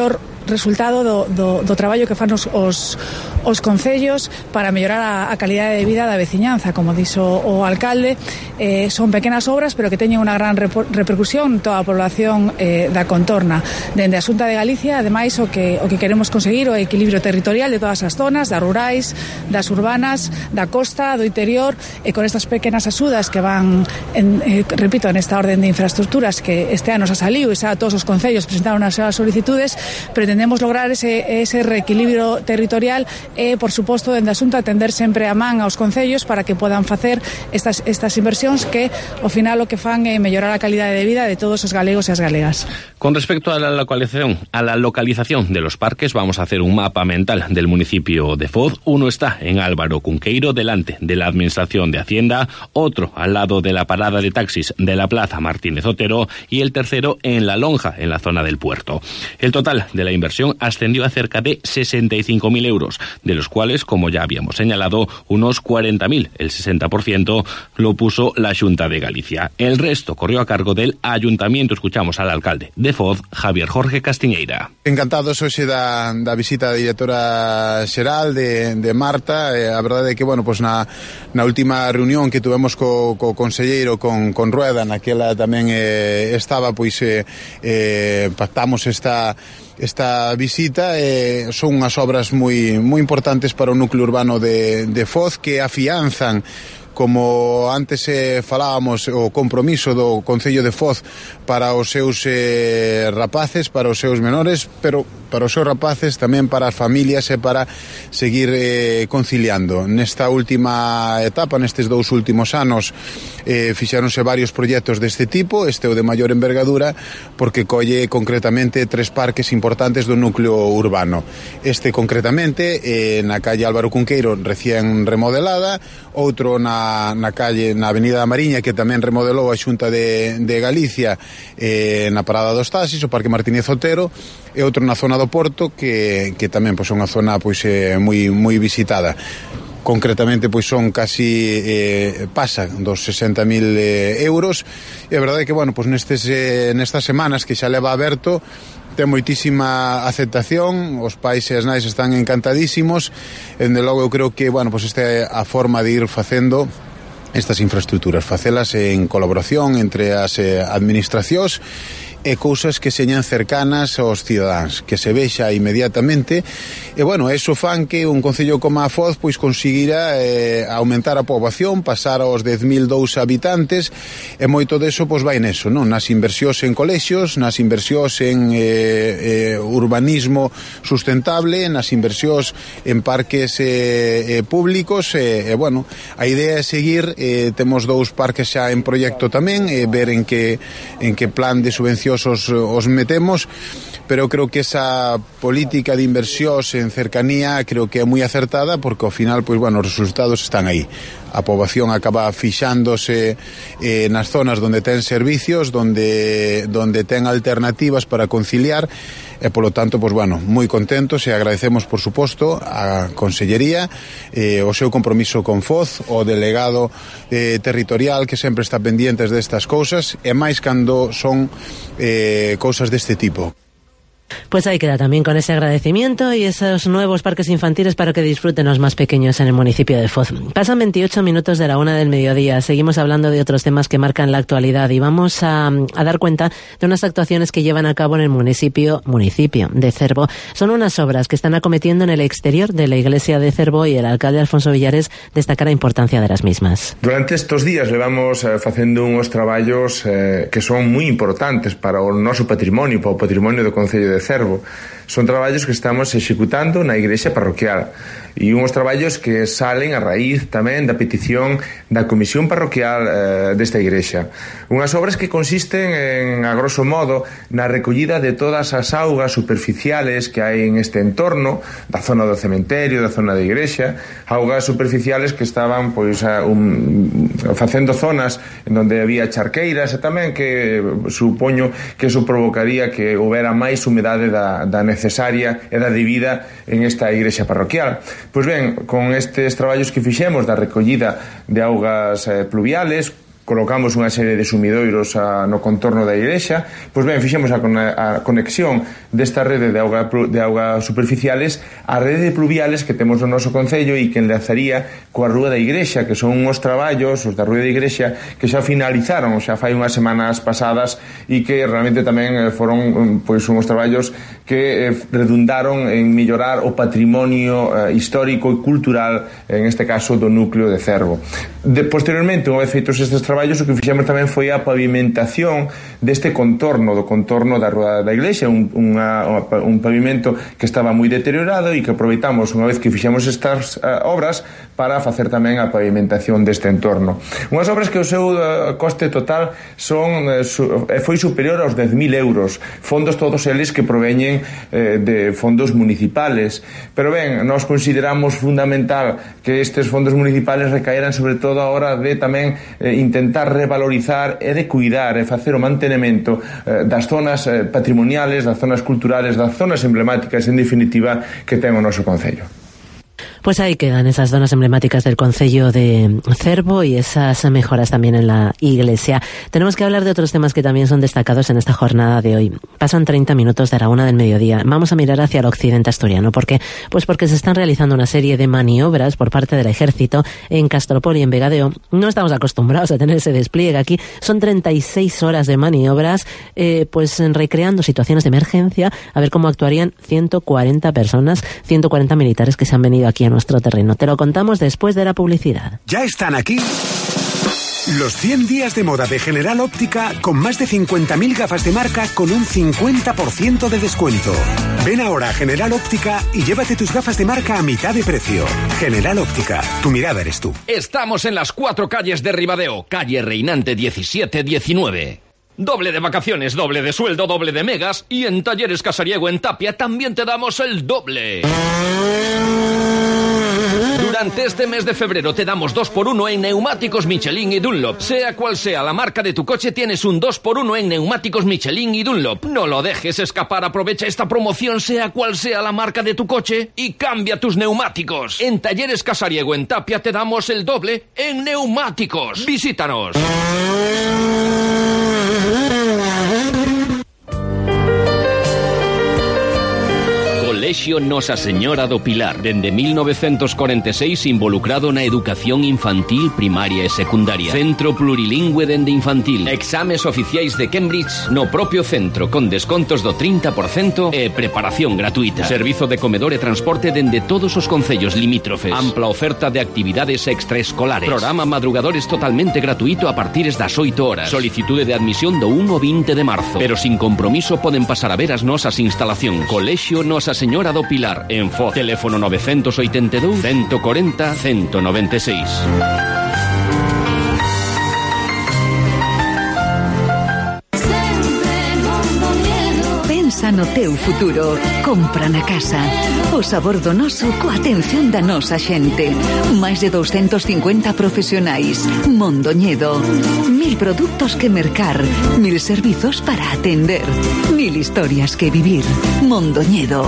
S13: resultado do traballo que fan os concellos para mellorar a calidade de vida da veciñanza, como dixo o alcalde. Son pequenas obras, pero que teñen unha gran repercusión en toda a población da contorna. Dende a Xunta de Galicia, ademais, o que queremos conseguir o equilibrio territorial de todas as zonas, das rurais, das urbanas, da costa, do interior, e con estas pequenas axudas que van, repito, nesta orden de infraestructuras que este ano xa saliu e xa todos os concellos presentaron as súas solicitudes, pretendemos lograr ese reequilibrio territorial e, por suposto, dende a Xunta atender sempre a man aos concellos para que podan facer estas inversións que, ao final, o que fan é mellorar a calidade de vida de todos os galegos e as galegas.
S8: Con respecto a la localización de los parques, vamos a hacer un mapa mental del municipio de Foz. Uno está en Álvaro Cunqueiro, delante de la Administración de Hacienda, otro al lado de la parada de taxis de la Plaza Martínez Otero y el tercero en La Lonja, en la zona del puerto. El total de la inversión ascendió a cerca de 65.000 euros, de los cuales, como ya habíamos señalado, unos 40.000, el 60%, lo puso la Xunta de Galicia. El resto corrió a cargo del Ayuntamiento. Escuchamos al alcalde de Foz, Javier Jorge Castiñeira.
S14: Encantados hoxe da visita da directora xeral de Marta. A verdade é que, bueno, pues na última reunión que tuvemos co conselleiro, con Rueda, naquela tamén estaba, pois pactamos esta visita. Son unhas obras moi importantes para o núcleo urbano de Foz, que afianzan, como antes falábamos, o compromiso do Concello de Foz para os seus rapaces, para os seus menores, pero para os seus rapaces tamén para as familias e para seguir conciliando. Nesta última etapa, nestes 2 últimos anos, fixéronse varios proxectos deste tipo. Este é o de maior envergadura porque colle concretamente 3 parques importantes do núcleo urbano. Este concretamente na calle Álvaro Cunqueiro, recén remodelada, outro na Avenida da Mariña, que tamén remodelou a Xunta de Galicia, na parada dos taxis, o Parque Martínez Otero, e outro na zona do Porto, que tamén é unha zona moi visitada. Concretamente, pois son casi pasa dos 60.000 euros, e a verdade é que, bueno, pois nestas semanas que xa leva aberto, ten moitísima aceptación, os pais e as nais están encantadísimos, e dende logo eu creo que, bueno, pois esta é a forma de ir facendo estas infraestructuras, facelas en colaboración entre as administracións e cousas que señan cercanas aos cidadáns, que se vexa inmediatamente. E, bueno, eso fan que un concello como a Foz pois conseguira aumentar a poboación, pasar aos 10.002 habitantes, e moito deso pois vai neso, non? Nas inversións en colexios, nas inversións en urbanismo sustentable, nas inversións en parques públicos, e, bueno, a idea é seguir. Temos 2 parques xa en proxecto tamén, ver en que plan de subvención os metemos, pero creo que esa política de inversións en cercanía creo que é moi acertada, porque ao final, pois, bueno, os resultados están aí. A poboación acaba fixándose nas zonas onde ten servicios, onde ten alternativas para conciliar, e polo tanto, pois, bueno, moi contentos, e agradecemos, por suposto, a Consellería o seu compromiso con Foz, o delegado territorial que sempre está pendientes destas cousas, e máis cando son cousas deste tipo.
S3: Pues ahí queda también con ese agradecimiento y esos nuevos parques infantiles para que disfruten los más pequeños en el municipio de Foz. Pasan 28 minutos de la 1 del mediodía. Seguimos hablando de otros temas que marcan la actualidad y vamos a dar cuenta de unas actuaciones que llevan a cabo en el municipio de Cervo. Son unas obras que están acometiendo en el exterior de la iglesia de Cervo, y el alcalde Alfonso Villares destaca la importancia de las mismas.
S15: Durante estos días levamos facendo unos traballos que son moi importantes para o noso patrimonio, para o patrimonio do Concello de Cervo. Son traballos que estamos executando na igrexa parroquial, e uns traballos que salen a raíz tamén da petición da comisión parroquial desta igrexa. Unhas obras que consisten en, a grosso modo, na recollida de todas as augas superficiales que hai en este entorno, da zona do cementerio, da zona da igrexa, augas superficiales que estaban pois facendo zonas en onde había charqueiras, e tamén que supoño que eso provocaría que houbera máis humedade da necesaria e da debida en esta igrexa parroquial. Pois ben, con estes traballos que fixemos da recollida de augas pluviales, colocamos unha serie de sumidoiros no contorno da igrexa. Pois ben, fixemos a conexión desta rede de auga superficiales á rede de pluviales que temos no noso concello e que enlazaría coa Rúa da Igrexa, que son uns traballos, os da Rúa da Igrexa, que xa finalizaron, xa fai unhas semanas pasadas, e que realmente tamén foron pois uns traballos que redundaron en mellorar o patrimonio histórico e cultural, en este caso do núcleo de Cervo. Posteriormente, unha vez feitos estes traballos, o que fixemos tamén foi a pavimentación deste contorno, do contorno da Rúa da Iglesia, un pavimento que estaba moi deteriorado e que aproveitamos unha vez que fixemos estas obras para facer tamén a pavimentación deste entorno. Unhas obras que o seu coste total foi superior aos 10.000 euros, fondos todos eles que proveñen de fondos municipales, pero ben, nós consideramos fundamental que estes fondos municipales recaeran sobre todo a hora de tamén intentar revalorizar e de cuidar e facer o mantenimento das zonas patrimoniales, das zonas culturales, das zonas emblemáticas, en definitiva, que ten o noso concello.
S3: Pues ahí quedan esas zonas emblemáticas del concello de Cervo y esas mejoras también en la iglesia. Tenemos que hablar de otros temas que también son destacados en esta jornada de hoy. Pasan 30 minutos de la 1 del mediodía. Vamos a mirar hacia el occidente asturiano. ¿Por qué? Pues porque se están realizando una serie de maniobras por parte del ejército en Castropol y en Vegadeo. No estamos acostumbrados a tener ese despliegue aquí. Son 36 horas de maniobras, pues recreando situaciones de emergencia, a ver cómo actuarían 140 personas, 140 militares que se han venido aquí a nuestro terreno. Te lo contamos después de la publicidad.
S16: Ya están aquí los 100 días de moda de General Óptica, con más de 50.000 gafas de marca con un 50% de descuento. Ven ahora a General Óptica y llévate tus gafas de marca a mitad de precio. General Óptica, tu mirada eres tú.
S4: Estamos en las 4 calles de Ribadeo, calle Reinante 17-19. Doble de vacaciones, doble de sueldo, doble de megas, y en Talleres Casariego en Tapia también te damos el doble. Durante este mes de febrero te damos 2x1 en neumáticos Michelin y Dunlop. Sea cual sea la marca de tu coche, tienes un 2x1 en neumáticos Michelin y Dunlop. No lo dejes escapar, aprovecha esta promoción, sea cual sea la marca de tu coche, y cambia tus neumáticos. En Talleres Casariego en Tapia te damos el doble en neumáticos. Visítanos. Colexio Nosa Señora do Pilar, dende 1946 involucrado na educación infantil, primaria e secundaria. Centro plurilingüe dende infantil. Exames oficiais de Cambridge no propio centro, con descontos do 30% e preparación gratuita. Servizo de comedor e transporte dende todos os concellos limítrofes. Ampla oferta de actividades extraescolares. Programa madrugadores totalmente gratuito a partir das 8 horas. Solicitude de admisión do 1 ao 20 de marzo. Pero sin compromiso poden pasar a ver as nosas instalacións. Colexio Nosa Señora do Pilar, en Foz. Teléfono 982 140 196.
S17: Pensa no teu futuro. Compra na casa. O sabor do noso coa atención da nosa xente. Máis de 250 profesionais. Mondoñedo. 1000 productos que mercar. 1000 servizos para atender. 1000 historias que vivir. Mondoñedo.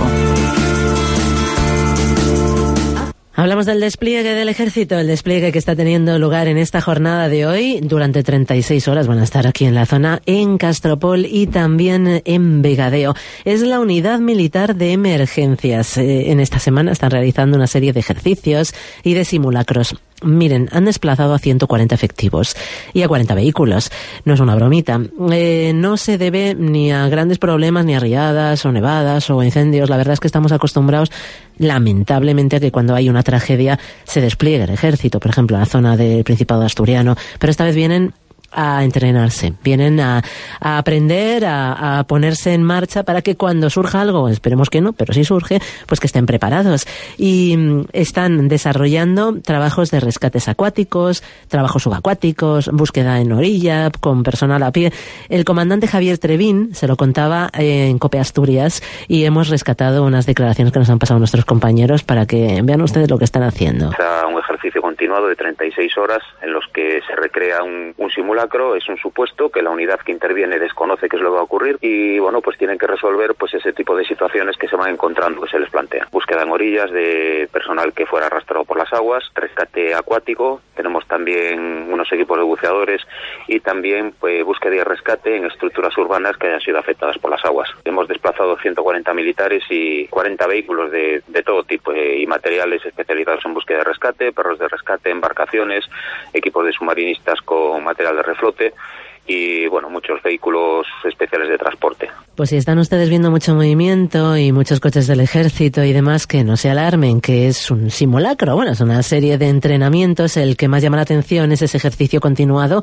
S3: Hablamos del despliegue del ejército, el despliegue que está teniendo lugar en esta jornada de hoy. Durante 36 horas van a estar aquí en la zona, en Castropol y también en Vegadeo. Es la unidad militar de emergencias. En esta semana están realizando una serie de ejercicios y de simulacros. Miren, han desplazado a 140 efectivos y a 40 vehículos. No es una bromita. No se debe ni a grandes problemas, ni a riadas o nevadas o incendios. La verdad es que estamos acostumbrados, lamentablemente, a que cuando hay una tragedia se despliegue el ejército, por ejemplo, en la zona del Principado Asturiano. Pero esta vez vienen a entrenarse, vienen a aprender, a ponerse en marcha para que cuando surja algo, esperemos que no, pero si surge, pues que estén preparados. Y están desarrollando trabajos de rescates acuáticos, trabajos subacuáticos, búsqueda en orilla, con personal a pie. El comandante Javier Trevín se lo contaba en COPE Asturias y hemos rescatado unas declaraciones que nos han pasado nuestros compañeros para que vean ustedes lo que están haciendo.
S18: Un ejercicio continuado de 36 horas en los que se recrea un simulacro. Es un supuesto que la unidad que interviene desconoce qué es lo que va a ocurrir y, bueno, pues tienen que resolver pues ese tipo de situaciones que se van encontrando, que se les plantea. Búsqueda en orillas de personal que fuera arrastrado por las aguas, rescate acuático, tenemos también unos equipos de buceadores y también pues búsqueda y rescate en estructuras urbanas que hayan sido afectadas por las aguas. Hemos desplazado 140 militares y 40 vehículos de todo tipo y materiales especializados en búsqueda y rescate, perros de rescate, embarcaciones, equipos de submarinistas con material de reflote y, bueno, muchos vehículos especiales de transporte.
S3: Pues si están ustedes viendo mucho movimiento y muchos coches del ejército y demás, que no se alarmen, que es un simulacro. Bueno, es una serie de entrenamientos. El que más llama la atención es ese ejercicio continuado,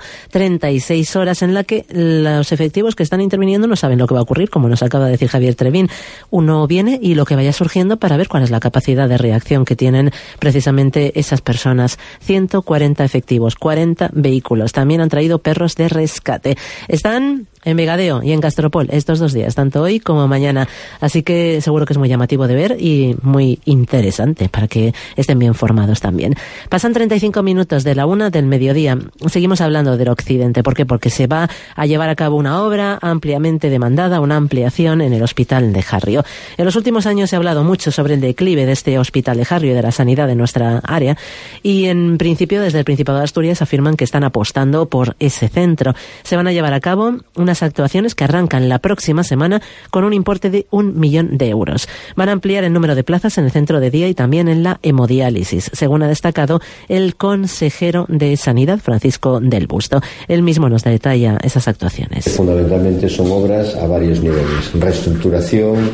S3: 36 horas en la que los efectivos que están interviniendo no saben lo que va a ocurrir, como nos acaba de decir Javier Trevín. Uno viene y lo que vaya surgiendo para ver cuál es la capacidad de reacción que tienen precisamente esas personas. 140 efectivos, 40 vehículos. También han traído perros de rescate. Están en Vegadeo y en Castropol estos 2 días, tanto hoy como mañana. Así que seguro que es muy llamativo de ver y muy interesante para que estén bien formados también. Pasan 35 minutos de la 1 del mediodía. Seguimos hablando del occidente. ¿Por qué? Porque se va a llevar a cabo una obra ampliamente demandada, una ampliación en el Hospital de Jarrio. En los últimos años se ha hablado mucho sobre el declive de este Hospital de Jarrio y de la sanidad de nuestra área. Y en principio, desde el Principado de Asturias afirman que están apostando por ese centro. Se van a llevar a cabo unas actuaciones que arrancan la próxima semana con un importe de 1 millón de euros. Van a ampliar el número de plazas en el centro de día y también en la hemodiálisis, según ha destacado el consejero de Sanidad, Francisco del Busto. Él mismo nos detalla esas actuaciones.
S19: Fundamentalmente son obras a varios niveles: reestructuración,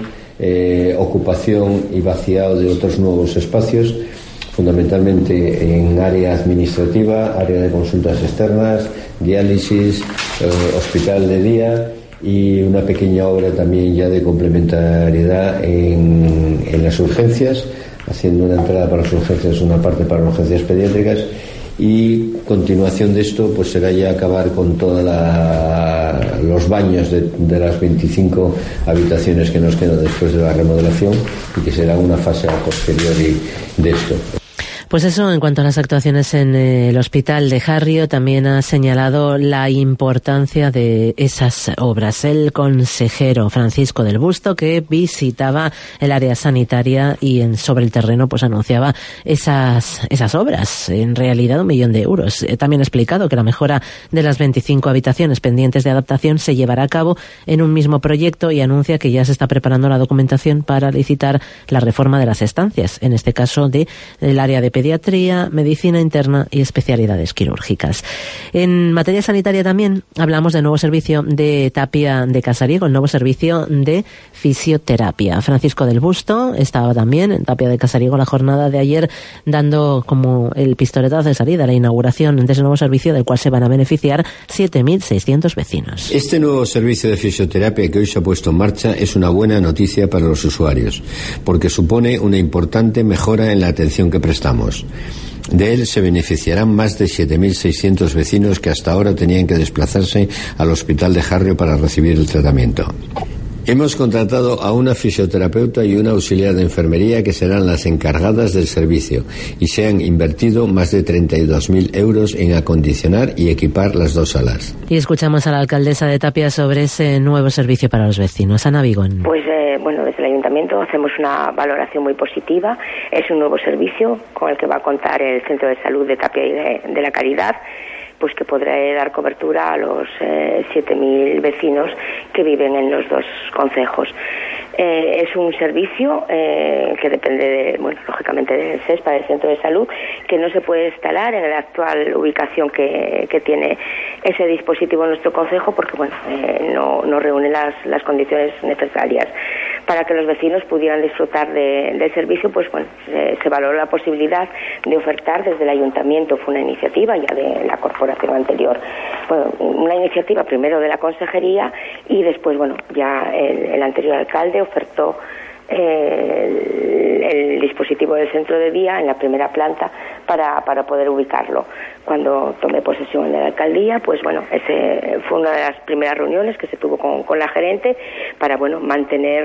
S19: ocupación y vaciado de otros nuevos espacios, fundamentalmente en área administrativa, área de consultas externas, diálisis, hospital de día y una pequeña obra también ya de complementariedad en las urgencias, haciendo una entrada para las urgencias, una parte para las urgencias pediátricas, y continuación de esto pues será ya acabar con todos los baños de las 25 habitaciones que nos quedan después de la remodelación y que será una fase a posteriori de esto.
S3: Pues eso, en cuanto a las actuaciones en el Hospital de Jarrio, también ha señalado la importancia de esas obras. El consejero Francisco del Busto, que visitaba el área sanitaria y sobre el terreno pues anunciaba esas obras. En realidad 1 millón de euros. También ha explicado que la mejora de las 25 habitaciones pendientes de adaptación se llevará a cabo en un mismo proyecto y anuncia que ya se está preparando la documentación para licitar la reforma de las estancias, en este caso del área de pediatría, medicina interna y especialidades quirúrgicas. En materia sanitaria también hablamos del nuevo servicio de Tapia de Casariego, el nuevo servicio de fisioterapia. Francisco del Busto estaba también en Tapia de Casariego la jornada de ayer, dando como el pistoletazo de salida la inauguración de ese nuevo servicio, del cual se van a beneficiar 7.600 vecinos.
S20: Este nuevo servicio de fisioterapia que hoy se ha puesto en marcha es una buena noticia para los usuarios, porque supone una importante mejora en la atención que prestamos. De él se beneficiarán más de 7.600 vecinos que hasta ahora tenían que desplazarse al Hospital de Jarrio para recibir el tratamiento. Hemos contratado a una fisioterapeuta y una auxiliar de enfermería que serán las encargadas del servicio y se han invertido más de 32.000 euros en acondicionar y equipar las 2 salas.
S3: Y escuchamos a la alcaldesa de Tapia sobre ese nuevo servicio para los vecinos. Ana Vigón.
S21: Pues bueno, desde el Ayuntamiento hacemos una valoración muy positiva. Es un nuevo servicio con el que va a contar el Centro de Salud de Tapia y de la Caridad, pues que podrá dar cobertura a los 7.000 vecinos que viven en los 2 concejos. Es un servicio que depende, lógicamente del CESPA, del Centro de Salud, que no se puede instalar en la actual ubicación que tiene ese dispositivo en nuestro concejo, porque no reúne las condiciones necesarias. Para que los vecinos pudieran disfrutar del servicio, se valoró la posibilidad de ofertar desde el Ayuntamiento. Fue una iniciativa ya de la corporación anterior. Una iniciativa primero de la consejería y después, ya el anterior alcalde ofertó el dispositivo del centro de día en la primera planta para poder ubicarlo. cuando tomé posesión de la alcaldía, pues bueno, ese fue una de las primeras reuniones que se tuvo con la gerente para, bueno, mantener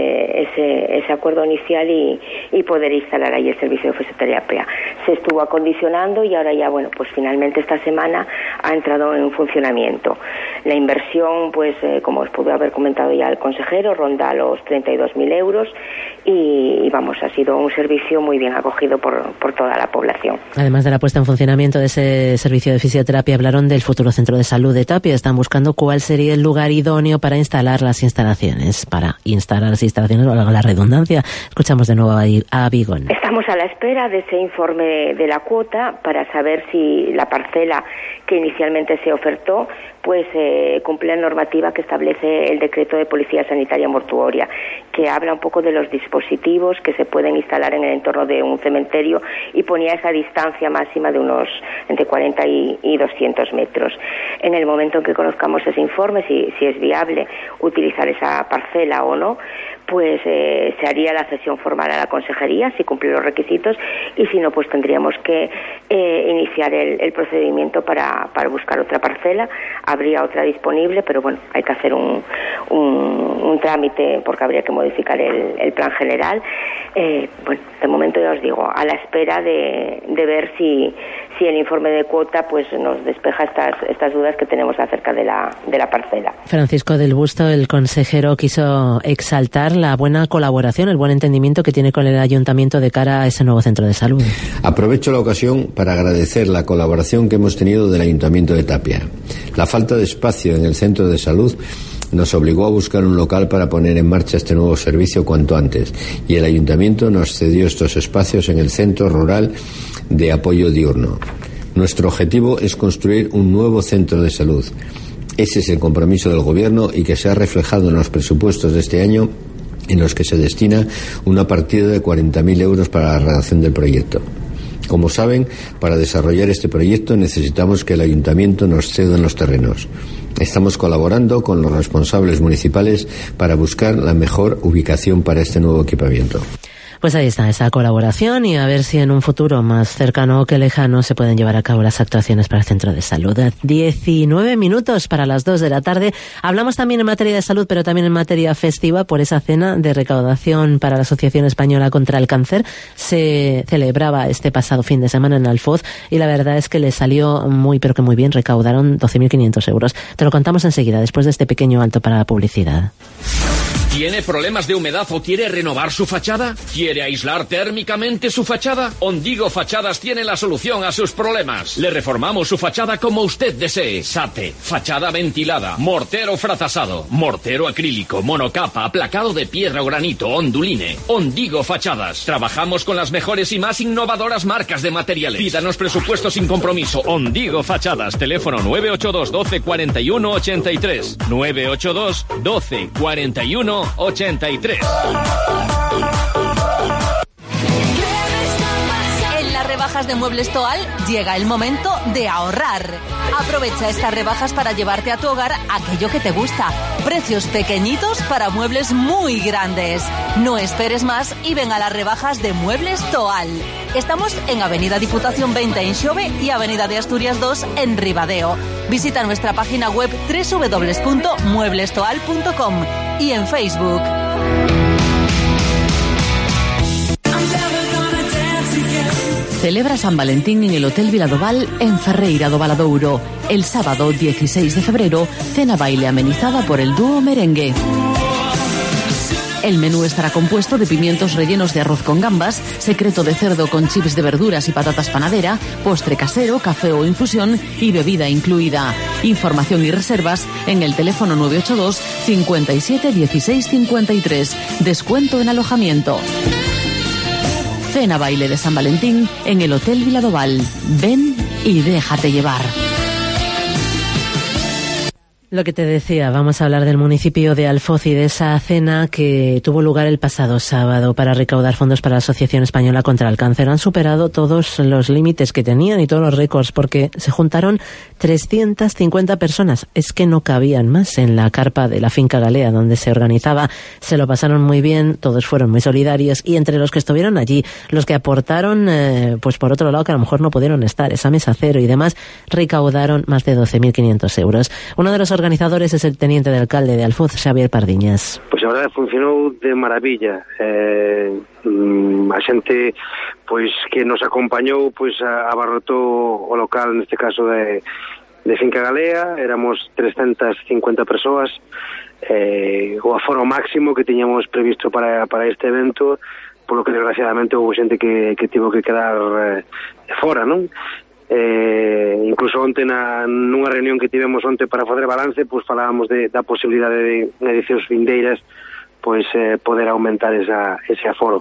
S21: ese acuerdo inicial y poder instalar ahí el servicio de fisioterapia. Se estuvo acondicionando y ahora ya, bueno, pues finalmente esta semana ha entrado en funcionamiento. La inversión, pues como os pudo haber comentado ya el consejero, ronda los 32.000 euros y vamos, ha sido un servicio muy bien acogido por toda la población.
S3: Además de la puesta en funcionamiento de ese servicio de fisioterapia, hablaron del futuro centro de salud de Tapia. Están buscando cuál sería el lugar idóneo para instalar las instalaciones, valga la redundancia. Escuchamos de nuevo a Vigón.
S21: Estamos a la espera de ese informe de la cuota para saber si la parcela que inicialmente se ofertó pues cumple la normativa que establece el decreto de Policía Sanitaria Mortuoria, que habla un poco de los dispositivos que se pueden instalar en el entorno de un cementerio y ponía esa distancia máxima de unos entre 40 y 200 metros. En el momento en que conozcamos ese informe, si es viable utilizar esa parcela o no, pues se haría la cesión formal a la consejería si cumple los requisitos y si no, pues tendríamos que iniciar el procedimiento para buscar otra parcela. Habría otra disponible, pero bueno, hay que hacer un trámite porque habría que modificar el plan general. Bueno, de momento ya os digo, a la espera de ver si el informe de cuota pues nos despeja estas dudas que tenemos acerca de la parcela.
S3: Francisco del Busto, el consejero, quiso exaltar la buena colaboración, el buen entendimiento que tiene con el ayuntamiento de cara a ese nuevo centro de salud.
S20: Aprovecho la ocasión para agradecer la colaboración que hemos tenido del ayuntamiento de Tapia. La falta de espacio en el centro de salud nos obligó a buscar un local para poner en marcha este nuevo servicio cuanto antes y el ayuntamiento nos cedió estos espacios en el centro rural de apoyo diurno. Nuestro objetivo es construir un nuevo centro de salud. Ese es el compromiso del Gobierno y que se ha reflejado en los presupuestos de este año, en los que se destina una partida de 40.000 euros para la redacción del proyecto. Como saben, para desarrollar este proyecto necesitamos que el ayuntamiento nos ceda los terrenos. Estamos colaborando con los responsables municipales para buscar la mejor ubicación para este nuevo equipamiento.
S3: Pues ahí está esa colaboración y a ver si en un futuro más cercano que lejano se pueden llevar a cabo las actuaciones para el centro de salud. 19 minutos para las 2 de la tarde. Hablamos también en materia de salud, pero también en materia festiva por esa cena de recaudación para la Asociación Española contra el Cáncer. Se celebraba este pasado fin de semana en Alfoz y la verdad es que le salió muy, pero que muy bien. Recaudaron 12.500 euros. Te lo contamos enseguida, después de este pequeño alto para la publicidad.
S4: ¿Tiene problemas de humedad o quiere renovar su fachada? ¿Quiere aislar térmicamente su fachada? Ondigo Fachadas tiene la solución a sus problemas. Le reformamos su fachada como usted desee. SATE, fachada ventilada, mortero fratasado, mortero acrílico, monocapa, aplacado de piedra o granito, onduline. Ondigo Fachadas. Trabajamos con las mejores y más innovadoras marcas de materiales. Pídanos presupuesto sin compromiso. Ondigo Fachadas. Teléfono 982 12 41 83. 982 12 41 83.
S2: En las rebajas de Muebles Toal llega el momento de ahorrar. Aprovecha estas rebajas para llevarte a tu hogar aquello que te gusta. Precios pequeñitos para muebles muy grandes. No esperes más y ven a las rebajas de Muebles Toal. Estamos en Avenida Diputación 20 en Xove y Avenida de Asturias 2 en Ribadeo. Visita nuestra página web www.mueblestoal.com y en Facebook.
S1: Celebra San Valentín en el Hotel Viladoval en Ferreira do Valadouro. El sábado 16 de febrero, cena baile amenizada por el dúo Merengue. El menú estará compuesto de pimientos rellenos de arroz con gambas, secreto de cerdo con chips de verduras y patatas panadera, postre casero, café o infusión y bebida incluida. Información y reservas en el teléfono 982 57 16 53. Descuento en alojamiento. Cena baile de San Valentín en el Hotel Viladoval. Ven y déjate llevar.
S3: Lo que te decía, vamos a hablar del municipio de Alfoz y de esa cena que tuvo lugar el pasado sábado para recaudar fondos para la Asociación Española contra el Cáncer. Han superado todos los límites que tenían y todos los récords porque se juntaron 350 personas. Es que no cabían más en la carpa de la finca Galea donde se organizaba. Se lo pasaron muy bien, todos fueron muy solidarios y entre los que estuvieron allí, los que aportaron, pues por otro lado que a lo mejor no pudieron estar, esa mesa cero y demás, recaudaron más de 12.500 euros. Uno de los organizadores es el teniente de alcalde de Alfoz, Xavier Pardiñas.
S5: Pois a verdade funcionou de maravilla. A xente pois que nos acompañou pois abarrotou o local, neste caso de Finca Galea, éramos 350 persoas. O aforo máximo que tiñamos previsto para este evento, polo que desgraciadamente houve xente que tivo que quedar fora, non? Incluso onte nunha reunión que tivemos onte para fazer balance, pois falábamos da posibilidade de edicións vindeiras pois poder aumentar ese aforo.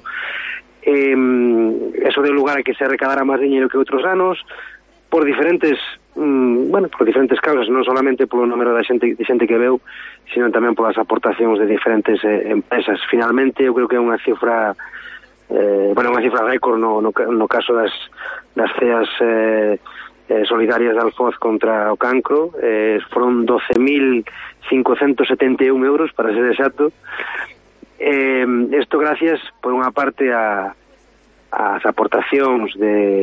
S5: Eso deu lugar a que se recadara máis diñeiro que outros anos por diferentes causas, non solamente polo número de xente que veu, sino tamén polas aportacións de diferentes empresas. Finalmente, eu creo que é unha cifra unha cifra récord no caso das ceas solidarias de Alfoz contra o cancro. Foron 12.571 euros, para ser exacto. Isto gracias, por unha parte, ás aportacións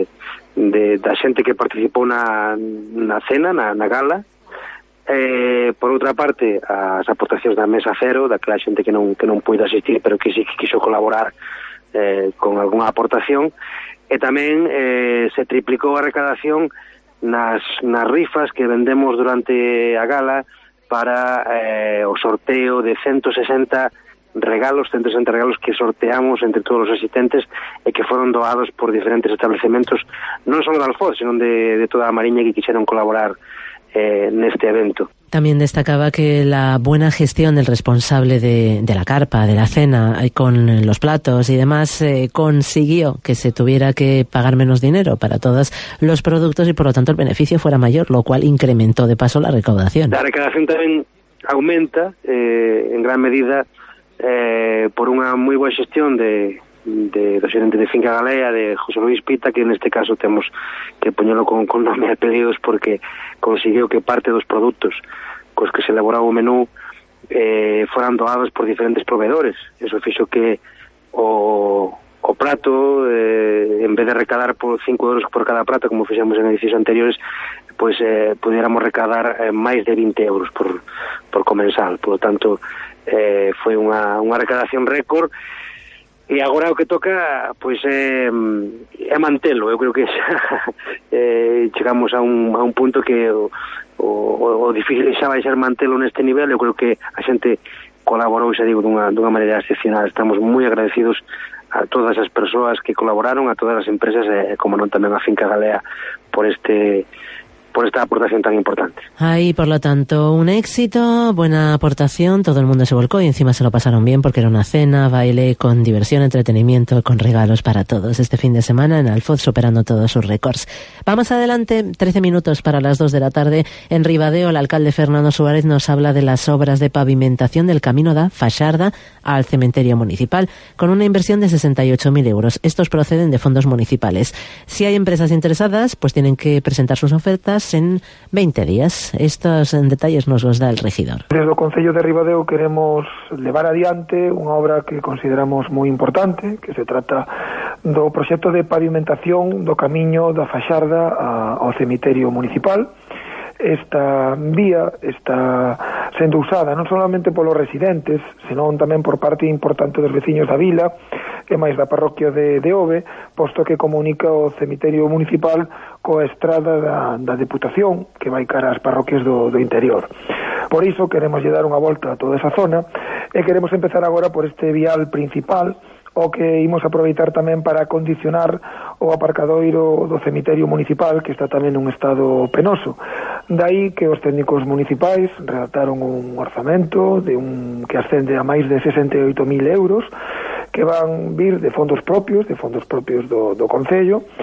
S5: da xente que participou na cena, na gala. Por outra parte, as aportacións da mesa cero, daquela xente que non puido asistir, pero que sí que quiso colaborar con algunha aportación, e tamén se triplicou a recadación nas rifas que vendemos durante a gala para o sorteo de 160 regalos que sorteamos entre todos os asistentes e que foron doados por diferentes establecementos, non só de Alfoz, sino de toda a Mariña que quixeron colaborar neste evento.
S3: También destacaba que la buena gestión del responsable de la carpa, de la cena, con los platos y demás, consiguió que se tuviera que pagar menos dinero para todos los productos y por lo tanto el beneficio fuera mayor, lo cual incrementó de paso la recaudación.
S5: La recaudación tamén aumenta en gran medida por unha moi boa xestión do xerente de Finca Galea, de José Luis Pita, que neste caso temos que poñelo con nome e apelidos porque conseguiu que parte dos produtos cos que se elaboraba o menú foran doados por diferentes proveedores. Eso fixo que o prato, en vez de recadar por 5 euros por cada prato, como fixemos en edicións anteriores, pois pudiéramos recadar máis de 20 euros por comensal. Por lo tanto, foi unha recadación récord. E agora o que toca pois é mantelo. Eu creo que chegamos a un punto que o difícil xa vai ser mantelo neste nivel. Eu creo que a xente colaborou, xa digo, dunha maneira excepcional. Estamos moi agradecidos a todas as persoas que colaboraron, a todas as empresas e, como non, tamén a Finca Galea por esta aportación tan importante.
S3: Ahí, por lo tanto, un éxito, buena aportación, todo el mundo se volcó y encima se lo pasaron bien porque era una cena, baile, con diversión, entretenimiento, con regalos para todos este fin de semana en Alfoz, superando todos sus récords. Vamos adelante, 13 minutos para las 2 de la tarde. En Ribadeo, el alcalde Fernando Suárez nos habla de las obras de pavimentación del camino da Faxarda al cementerio municipal, con una inversión de 68.000 euros. Estos proceden de fondos municipales. Si hay empresas interesadas, pues tienen que presentar sus ofertas en 20 días. Estos detalles nos los da el regidor.
S22: Desde o Concello de Ribadeo queremos levar adiante unha obra que consideramos moi importante, que se trata do proxecto de pavimentación do camiño da Faxarda ao cemiterio municipal. Esta vía está sendo usada non solamente polos residentes, senón tamén por parte importante dos veciños da vila e máis da parroquia de Ove, posto que comunica o cemiterio municipal coa estrada da Deputación que vai cara ás parroquias do interior. Por iso queremos lle dar unha volta a toda esa zona e queremos empezar agora por este vial principal, o que imos aproveitar tamén para acondicionar o aparcadoiro do cemiterio municipal, que está tamén nun estado penoso. Dai que os técnicos municipais redactaron un orzamento que ascende a máis de 68.000 euros, que van vir de fondos propios do Concello,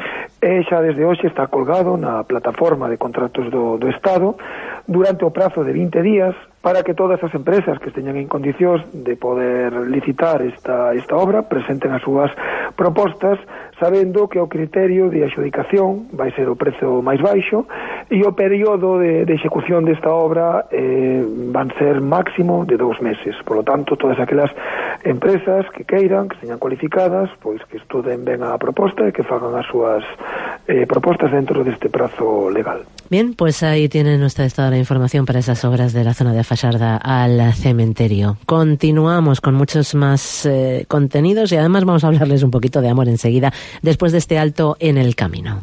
S22: xa desde hoxe está colgado na plataforma de contratos do Estado durante o prazo de 20 días para que todas as empresas que esteñan en condicións de poder licitar esta obra presenten as súas propostas, sabendo que o criterio de adxudicación vai ser o prezo máis baixo e o período de execución desta obra van ser máximo de 2 meses. Por lo tanto, todas aquelas empresas que queiran, que esteñan cualificadas, pois que estuden ben a proposta e que fagan as súas propostas dentro deste prazo legal.
S3: Bien, pues ahí tienen ustedes toda la información para esas obras de la zona de Fasarda al cementerio. Continuamos con muchos más contenidos y además vamos a hablarles un poquito de amor enseguida, después de este alto en el camino.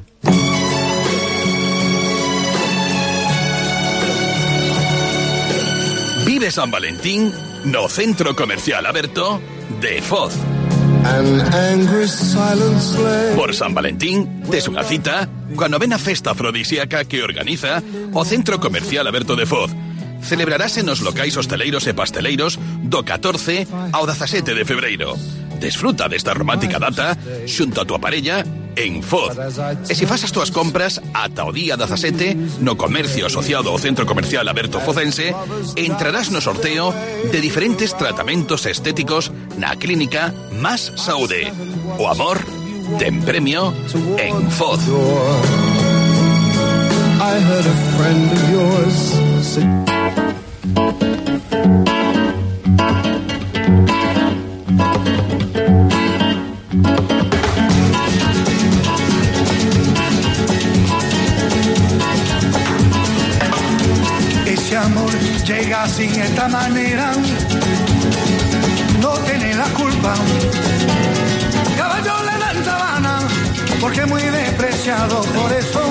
S6: Vive San Valentín no Centro Comercial Aberto de Foz. Por San Valentín, tes unha cita coa novena festa afrodisíaca que organiza o Centro Comercial Aberto de Foz. Celebrarase nos locais hosteleiros e pasteleiros do 14 ao 17 de febreiro. Desfruta desta romántica data xunto a tua parella en Foz. E se fas as túas compras ata o día 17 no comercio asociado ao Centro Comercial Aberto Fozense, entrarás no sorteo de diferentes tratamentos estéticos na clínica Más Saúde. O amor ten premio en Foz.
S11: I heard a friend of yours say ese amor llega así de esta manera, no tiene la culpa. Caballo le dan sabana porque muy despreciado, por eso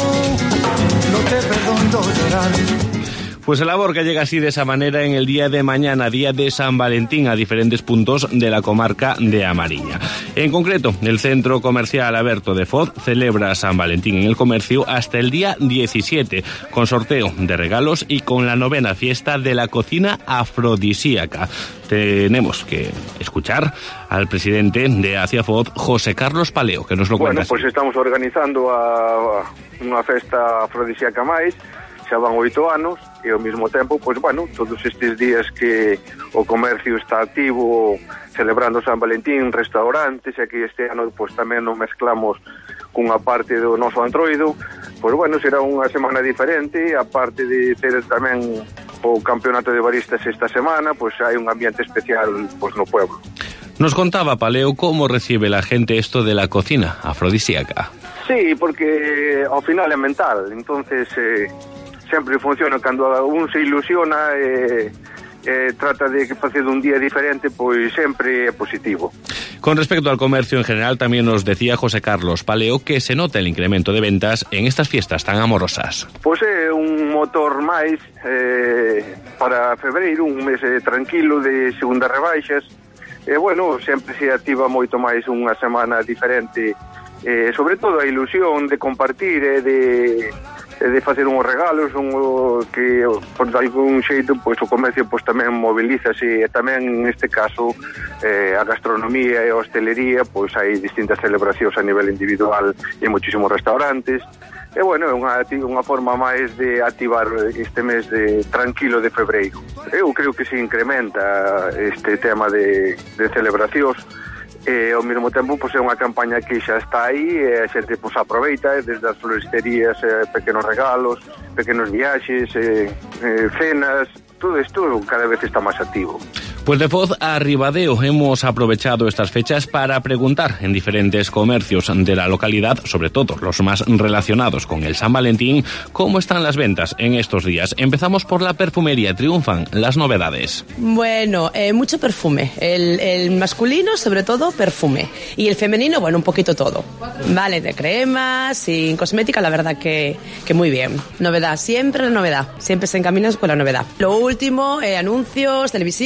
S11: no te perdono llorar.
S8: Pues el labor que llega así de esa manera en el día de mañana, día de San Valentín, a diferentes puntos de la comarca de A Mariña. En concreto, el Centro Comercial Aberto de Foz celebra San Valentín en el comercio hasta el día 17, con sorteo de regalos y con la novena fiesta de la cocina afrodisíaca. Tenemos que escuchar al presidente de Acia Foz, José Carlos Paleo, que nos lo cuenta.
S7: Bueno, pues estamos organizando unha festa afrodisíaca máis, xa van 8 anos, e ao mesmo tempo, pois, bueno, todos estes días que o comercio está activo celebrando San Valentín, restaurantes, e que este ano pois tamén nos mezclamos cunha parte do noso antroido, pois, bueno, será unha semana diferente, aparte de ter tamén o campeonato de baristas esta semana, pois hai un ambiente especial pois no pueblo.
S8: Nos contaba Paleo cómo recibe la gente esto de la cocina afrodisíaca.
S7: Sí, porque ao final é mental, entonces sempre funciona cando un se ilusiona e trata de facer un día diferente, pois sempre é positivo.
S8: Con respecto al comercio en general, también nos decía José Carlos Paleo que se nota el incremento de ventas en estas fiestas tan amorosas.
S7: Pois é un motor máis para febreiro, un mes tranquilo de segundas rebaixas, e bueno, sempre se activa moito máis unha semana diferente, sobre todo a ilusión de compartir e de facer uns regalos, que por algún xeito pois o comercio pois tamén movilízase, e tamén neste caso a gastronomía e a hostelería, pois hai distintas celebracións a nivel individual e moitísimos restaurantes. E bueno, é unha forma máis de activar este mes de tranquilo de febreiro. Eu creo que se incrementa este tema de celebracións, e ao mesmo tempo pois é unha campaña que xa está aí, e a xente pois aproveita desde as floristerías, pequenos regalos, pequenos viaxes, cenas, todo isto cada vez está máis activo.
S8: Pues de Foz a Ribadeo hemos aprovechado estas fechas para preguntar en diferentes comercios de la localidad, sobre todo los más relacionados con el San Valentín, cómo están las ventas en estos días. Empezamos por la perfumería. Triunfan las novedades.
S23: Bueno, mucho perfume. El masculino, sobre todo, perfume. Y el femenino, bueno, un poquito todo. Vale, de cremas, sin cosmética, la verdad que muy bien. Novedad, siempre la novedad. Siempre se encaminan con la novedad. Lo último, anuncios televisivos y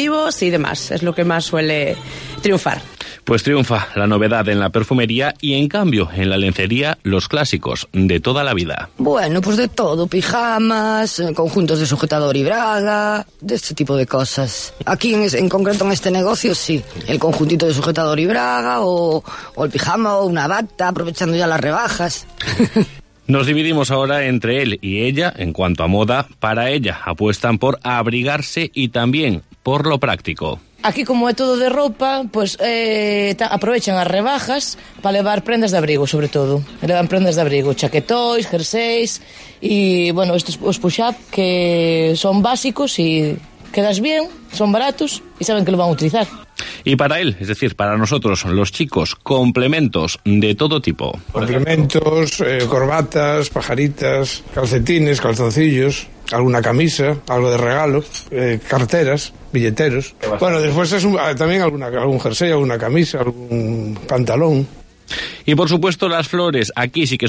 S23: y demás. Es lo que más suele triunfar.
S8: Pues triunfa la novedad en la perfumería y en cambio en la lencería los clásicos de toda la vida.
S9: Bueno, pues de todo, pijamas, conjuntos de sujetador y braga, de este tipo de cosas. Aquí en concreto en este negocio sí, el conjuntito de sujetador y braga o el pijama o una bata, aprovechando ya las rebajas.
S8: Nos dividimos ahora entre él y ella en cuanto a moda. Para ella apuestan por abrigarse y también por lo práctico.
S10: Aquí, como é todo de roupa, pois aprovechan as rebajas para levar prendas de abrigo, sobre todo. Levan prendas de abrigo, chaquetóis, jerseis e, bueno, estos os push-up que son básicos e quedas bien, son baratos e saben que lo van a utilizar.
S8: Y para él, es decir, para nosotros, los chicos, complementos de todo tipo.
S12: Complementos, corbatas, pajaritas, calcetines, calzoncillos, alguna camisa, algo de regalo, carteras, billeteros. Bueno, después es también algún jersey, alguna camisa, algún pantalón.
S8: Y por supuesto las flores, aquí sí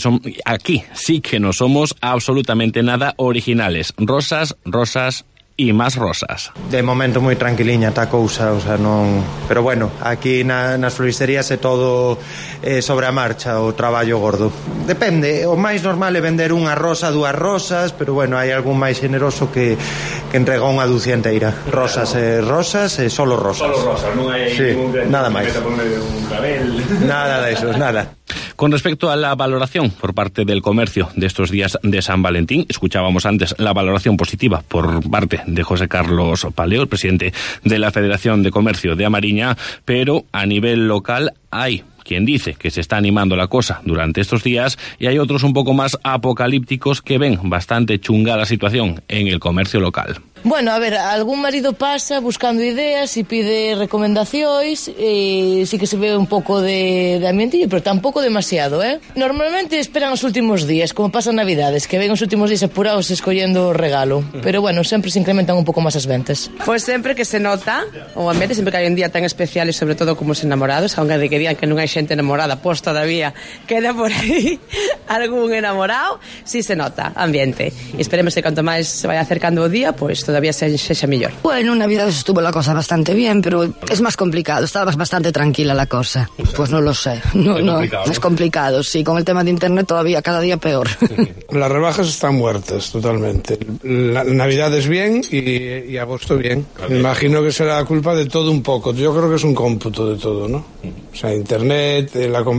S8: que no somos absolutamente nada originales. Rosas, rosas e máis rosas.
S24: De momento moi tranquiliña tá a cousa, o sea, non... Pero bueno, aquí nas floristerías é todo sobre a marcha, o traballo gordo. Depende, o máis normal é vender unha rosa, dúas rosas, pero bueno, hai algún máis generoso que entrega unha dúcia enteira. Rosas e solo rosas.
S8: Solo rosas, non hai
S24: nada máis.
S8: Un clavel.
S24: Nada de eso, nada.
S8: Con respecto a la valoración por parte del comercio de estos días de San Valentín, escuchábamos antes la valoración positiva por parte de José Carlos Paleo, el presidente de la Federación de Comercio de A Mariña, pero a nivel local hay quien dice que se está animando la cosa durante estos días y hay otros un poco más apocalípticos que ven bastante chunga la situación en el comercio local.
S10: Bueno, a ver, algún marido pasa buscando ideas e pide recomendacións e sí que se ve un pouco de ambientillo, pero tampouco demasiado, Normalmente esperan os últimos días, como pasan Navidades, que ven os últimos días apurados escollendo o regalo, pero bueno, sempre se incrementan un pouco máis as ventas.
S23: Pois sempre que se nota o ambiente, sempre que hai un día tan especial e sobre todo como os enamorados, aunque de que digan que non hai xente enamorada, pois todavía queda por aí algún enamorado, sí se nota ambiente. E esperemos que canto máis se vaya acercando o día, pois todavía sexa mellor.
S9: Bueno, Navidades estuvo la cosa bastante bien, pero es más complicado. Estaba bastante tranquila la cosa. Pues no lo sé. No, es complicado, sí. Con el tema de internet todavía cada día peor.
S12: Las rebajas están muertas totalmente. La Navidad es bien y agosto bien. Me imagino que será culpa de todo un poco. Yo creo que es un cómputo de todo, ¿no? O sea, internet,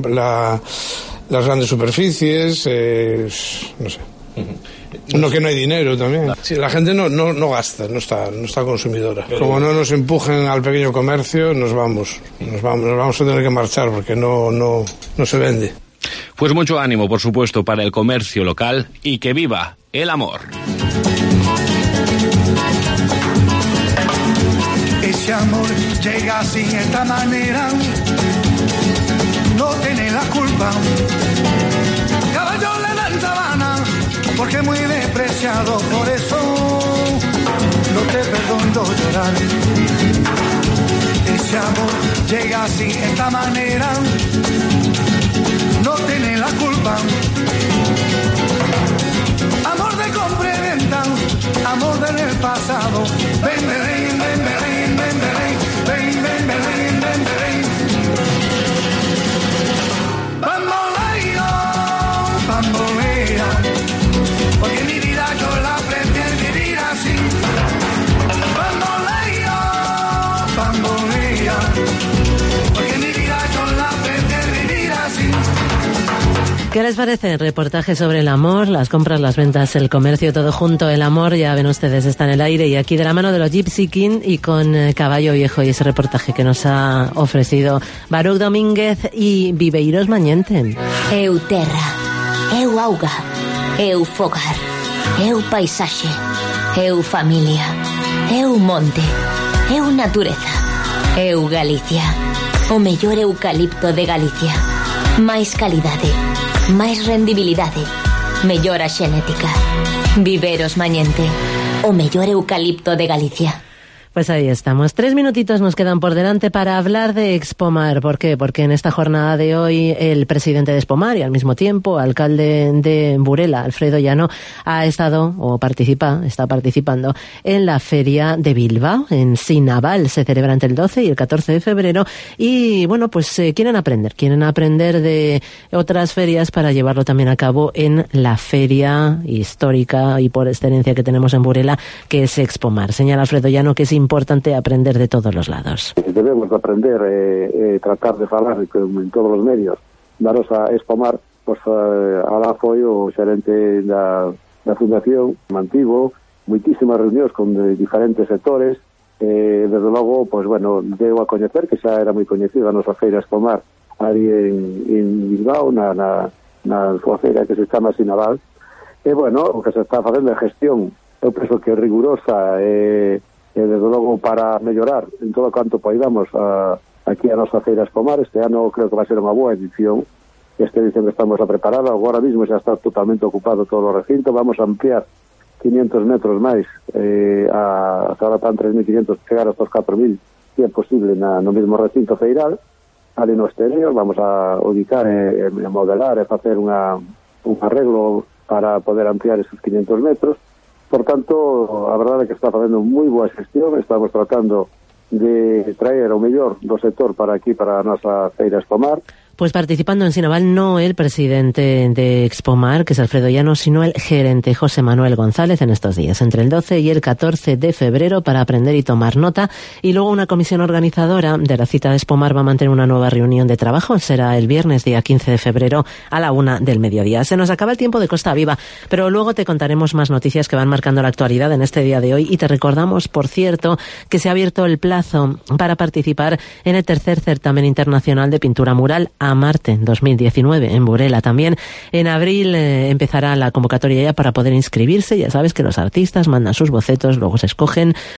S12: las grandes superficies, no sé. No, que no hay dinero también. Sí, la gente no gasta, no está consumidora. Como no nos empujen al pequeño comercio, nos vamos a tener que marchar porque no se vende.
S8: Pues mucho ánimo, por supuesto, para el comercio local y que viva el amor.
S11: Ese amor llega así, de esta manera, no tiene la culpa. Caballo le dan sabana, porque es muy despreciado, por eso no te perdono llorar. Ese amor llega así, de esta manera, no tiene la culpa. Amor de compra y venta, amor del pasado. Ven, ven, ven, ven, ven, ven, ven, ven, ven, ven, ven, ven. Bamboleo, bambolea, porque mi vida yo la prefiero vivir así. Bamboleo, bambolea, porque mi vida yo la prefiero vivir así.
S3: ¿Qué les parece? Reportaje sobre el amor, las compras, las ventas, el comercio, todo junto. El amor, ya ven ustedes, está en el aire y aquí de la mano de los Gypsy King y con Caballo Viejo y ese reportaje que nos ha ofrecido Baruch Domínguez y Viveiros Mañente.
S25: Eu terra, eu auga, eu fogar, eu paisaxe, eu familia, eu monte, eu natureza, eu Galicia, o mellor eucalipto de Galicia, máis calidade, máis rendibilidade, mellora xenética. Viveros Mañente, o mellor eucalipto de Galicia.
S3: Pues ahí estamos. 3 minutitos nos quedan por delante para hablar de Expomar. ¿Por qué? Porque en esta jornada de hoy el presidente de Expomar y al mismo tiempo alcalde de Burela, Alfredo Llano, está participando en la Feria de Bilbao, en Sinaval. Se celebra entre el 12 y el 14 de febrero y, bueno, pues quieren aprender de otras ferias para llevarlo también a cabo en la feria histórica y por excelencia que tenemos en Burela, que es Expomar. Señala Alfredo Llano que es importante aprender de todos los lados.
S13: Debemos aprender, tratar de falar en todos los medios. Daros a Expomar, pues alá foi o xerente da Fundación, mantivo moitísimas reunións con diferentes sectores, desde logo, pues bueno, deu a coñecer que xa era moi coñecida a nosa feira Expomar ali en Bilbao, na súa feira que se chama Sinaval, e bueno, o que se está facendo é gestión, eu penso que é rigurosa desde logo para mellorar en todo canto poidamos aquí a nosa feira Expomar. Este ano creo que vai ser unha boa edición. Esta edición que estamos a preparar agora mismo xa está totalmente ocupado todo o recinto. Vamos a ampliar 500 metros máis, hasta ahora están 3.500, chegar hasta os 4.000 se é posible no mesmo recinto feiral. Ali no exterior vamos a ubicar e modelar e facer un arreglo para poder ampliar esos 500 metros. Por tanto, a verdade é que está facendo moi boa xestión. Estamos tratando de traer o mellor do sector para aquí, para a nosa feira Expomar.
S3: Pues participando en Sinaval no el presidente de Expomar, que es Alfredo Llano, sino el gerente José Manuel González en estos días, entre el 12 y el 14 de febrero, para aprender y tomar nota. Y luego una comisión organizadora de la cita de Expomar va a mantener una nueva reunión de trabajo. Será el viernes, día 15 de febrero, a la 1 del mediodía. Se nos acaba el tiempo de Costa Viva, pero luego te contaremos más noticias que van marcando la actualidad en este día de hoy. Y te recordamos, por cierto, que se ha abierto el plazo para participar en el tercer certamen internacional de pintura mural a Marte 2019 en Burela. También en abril empezará la convocatoria ya para poder inscribirse. Ya sabes que los artistas mandan sus bocetos, luego se escogen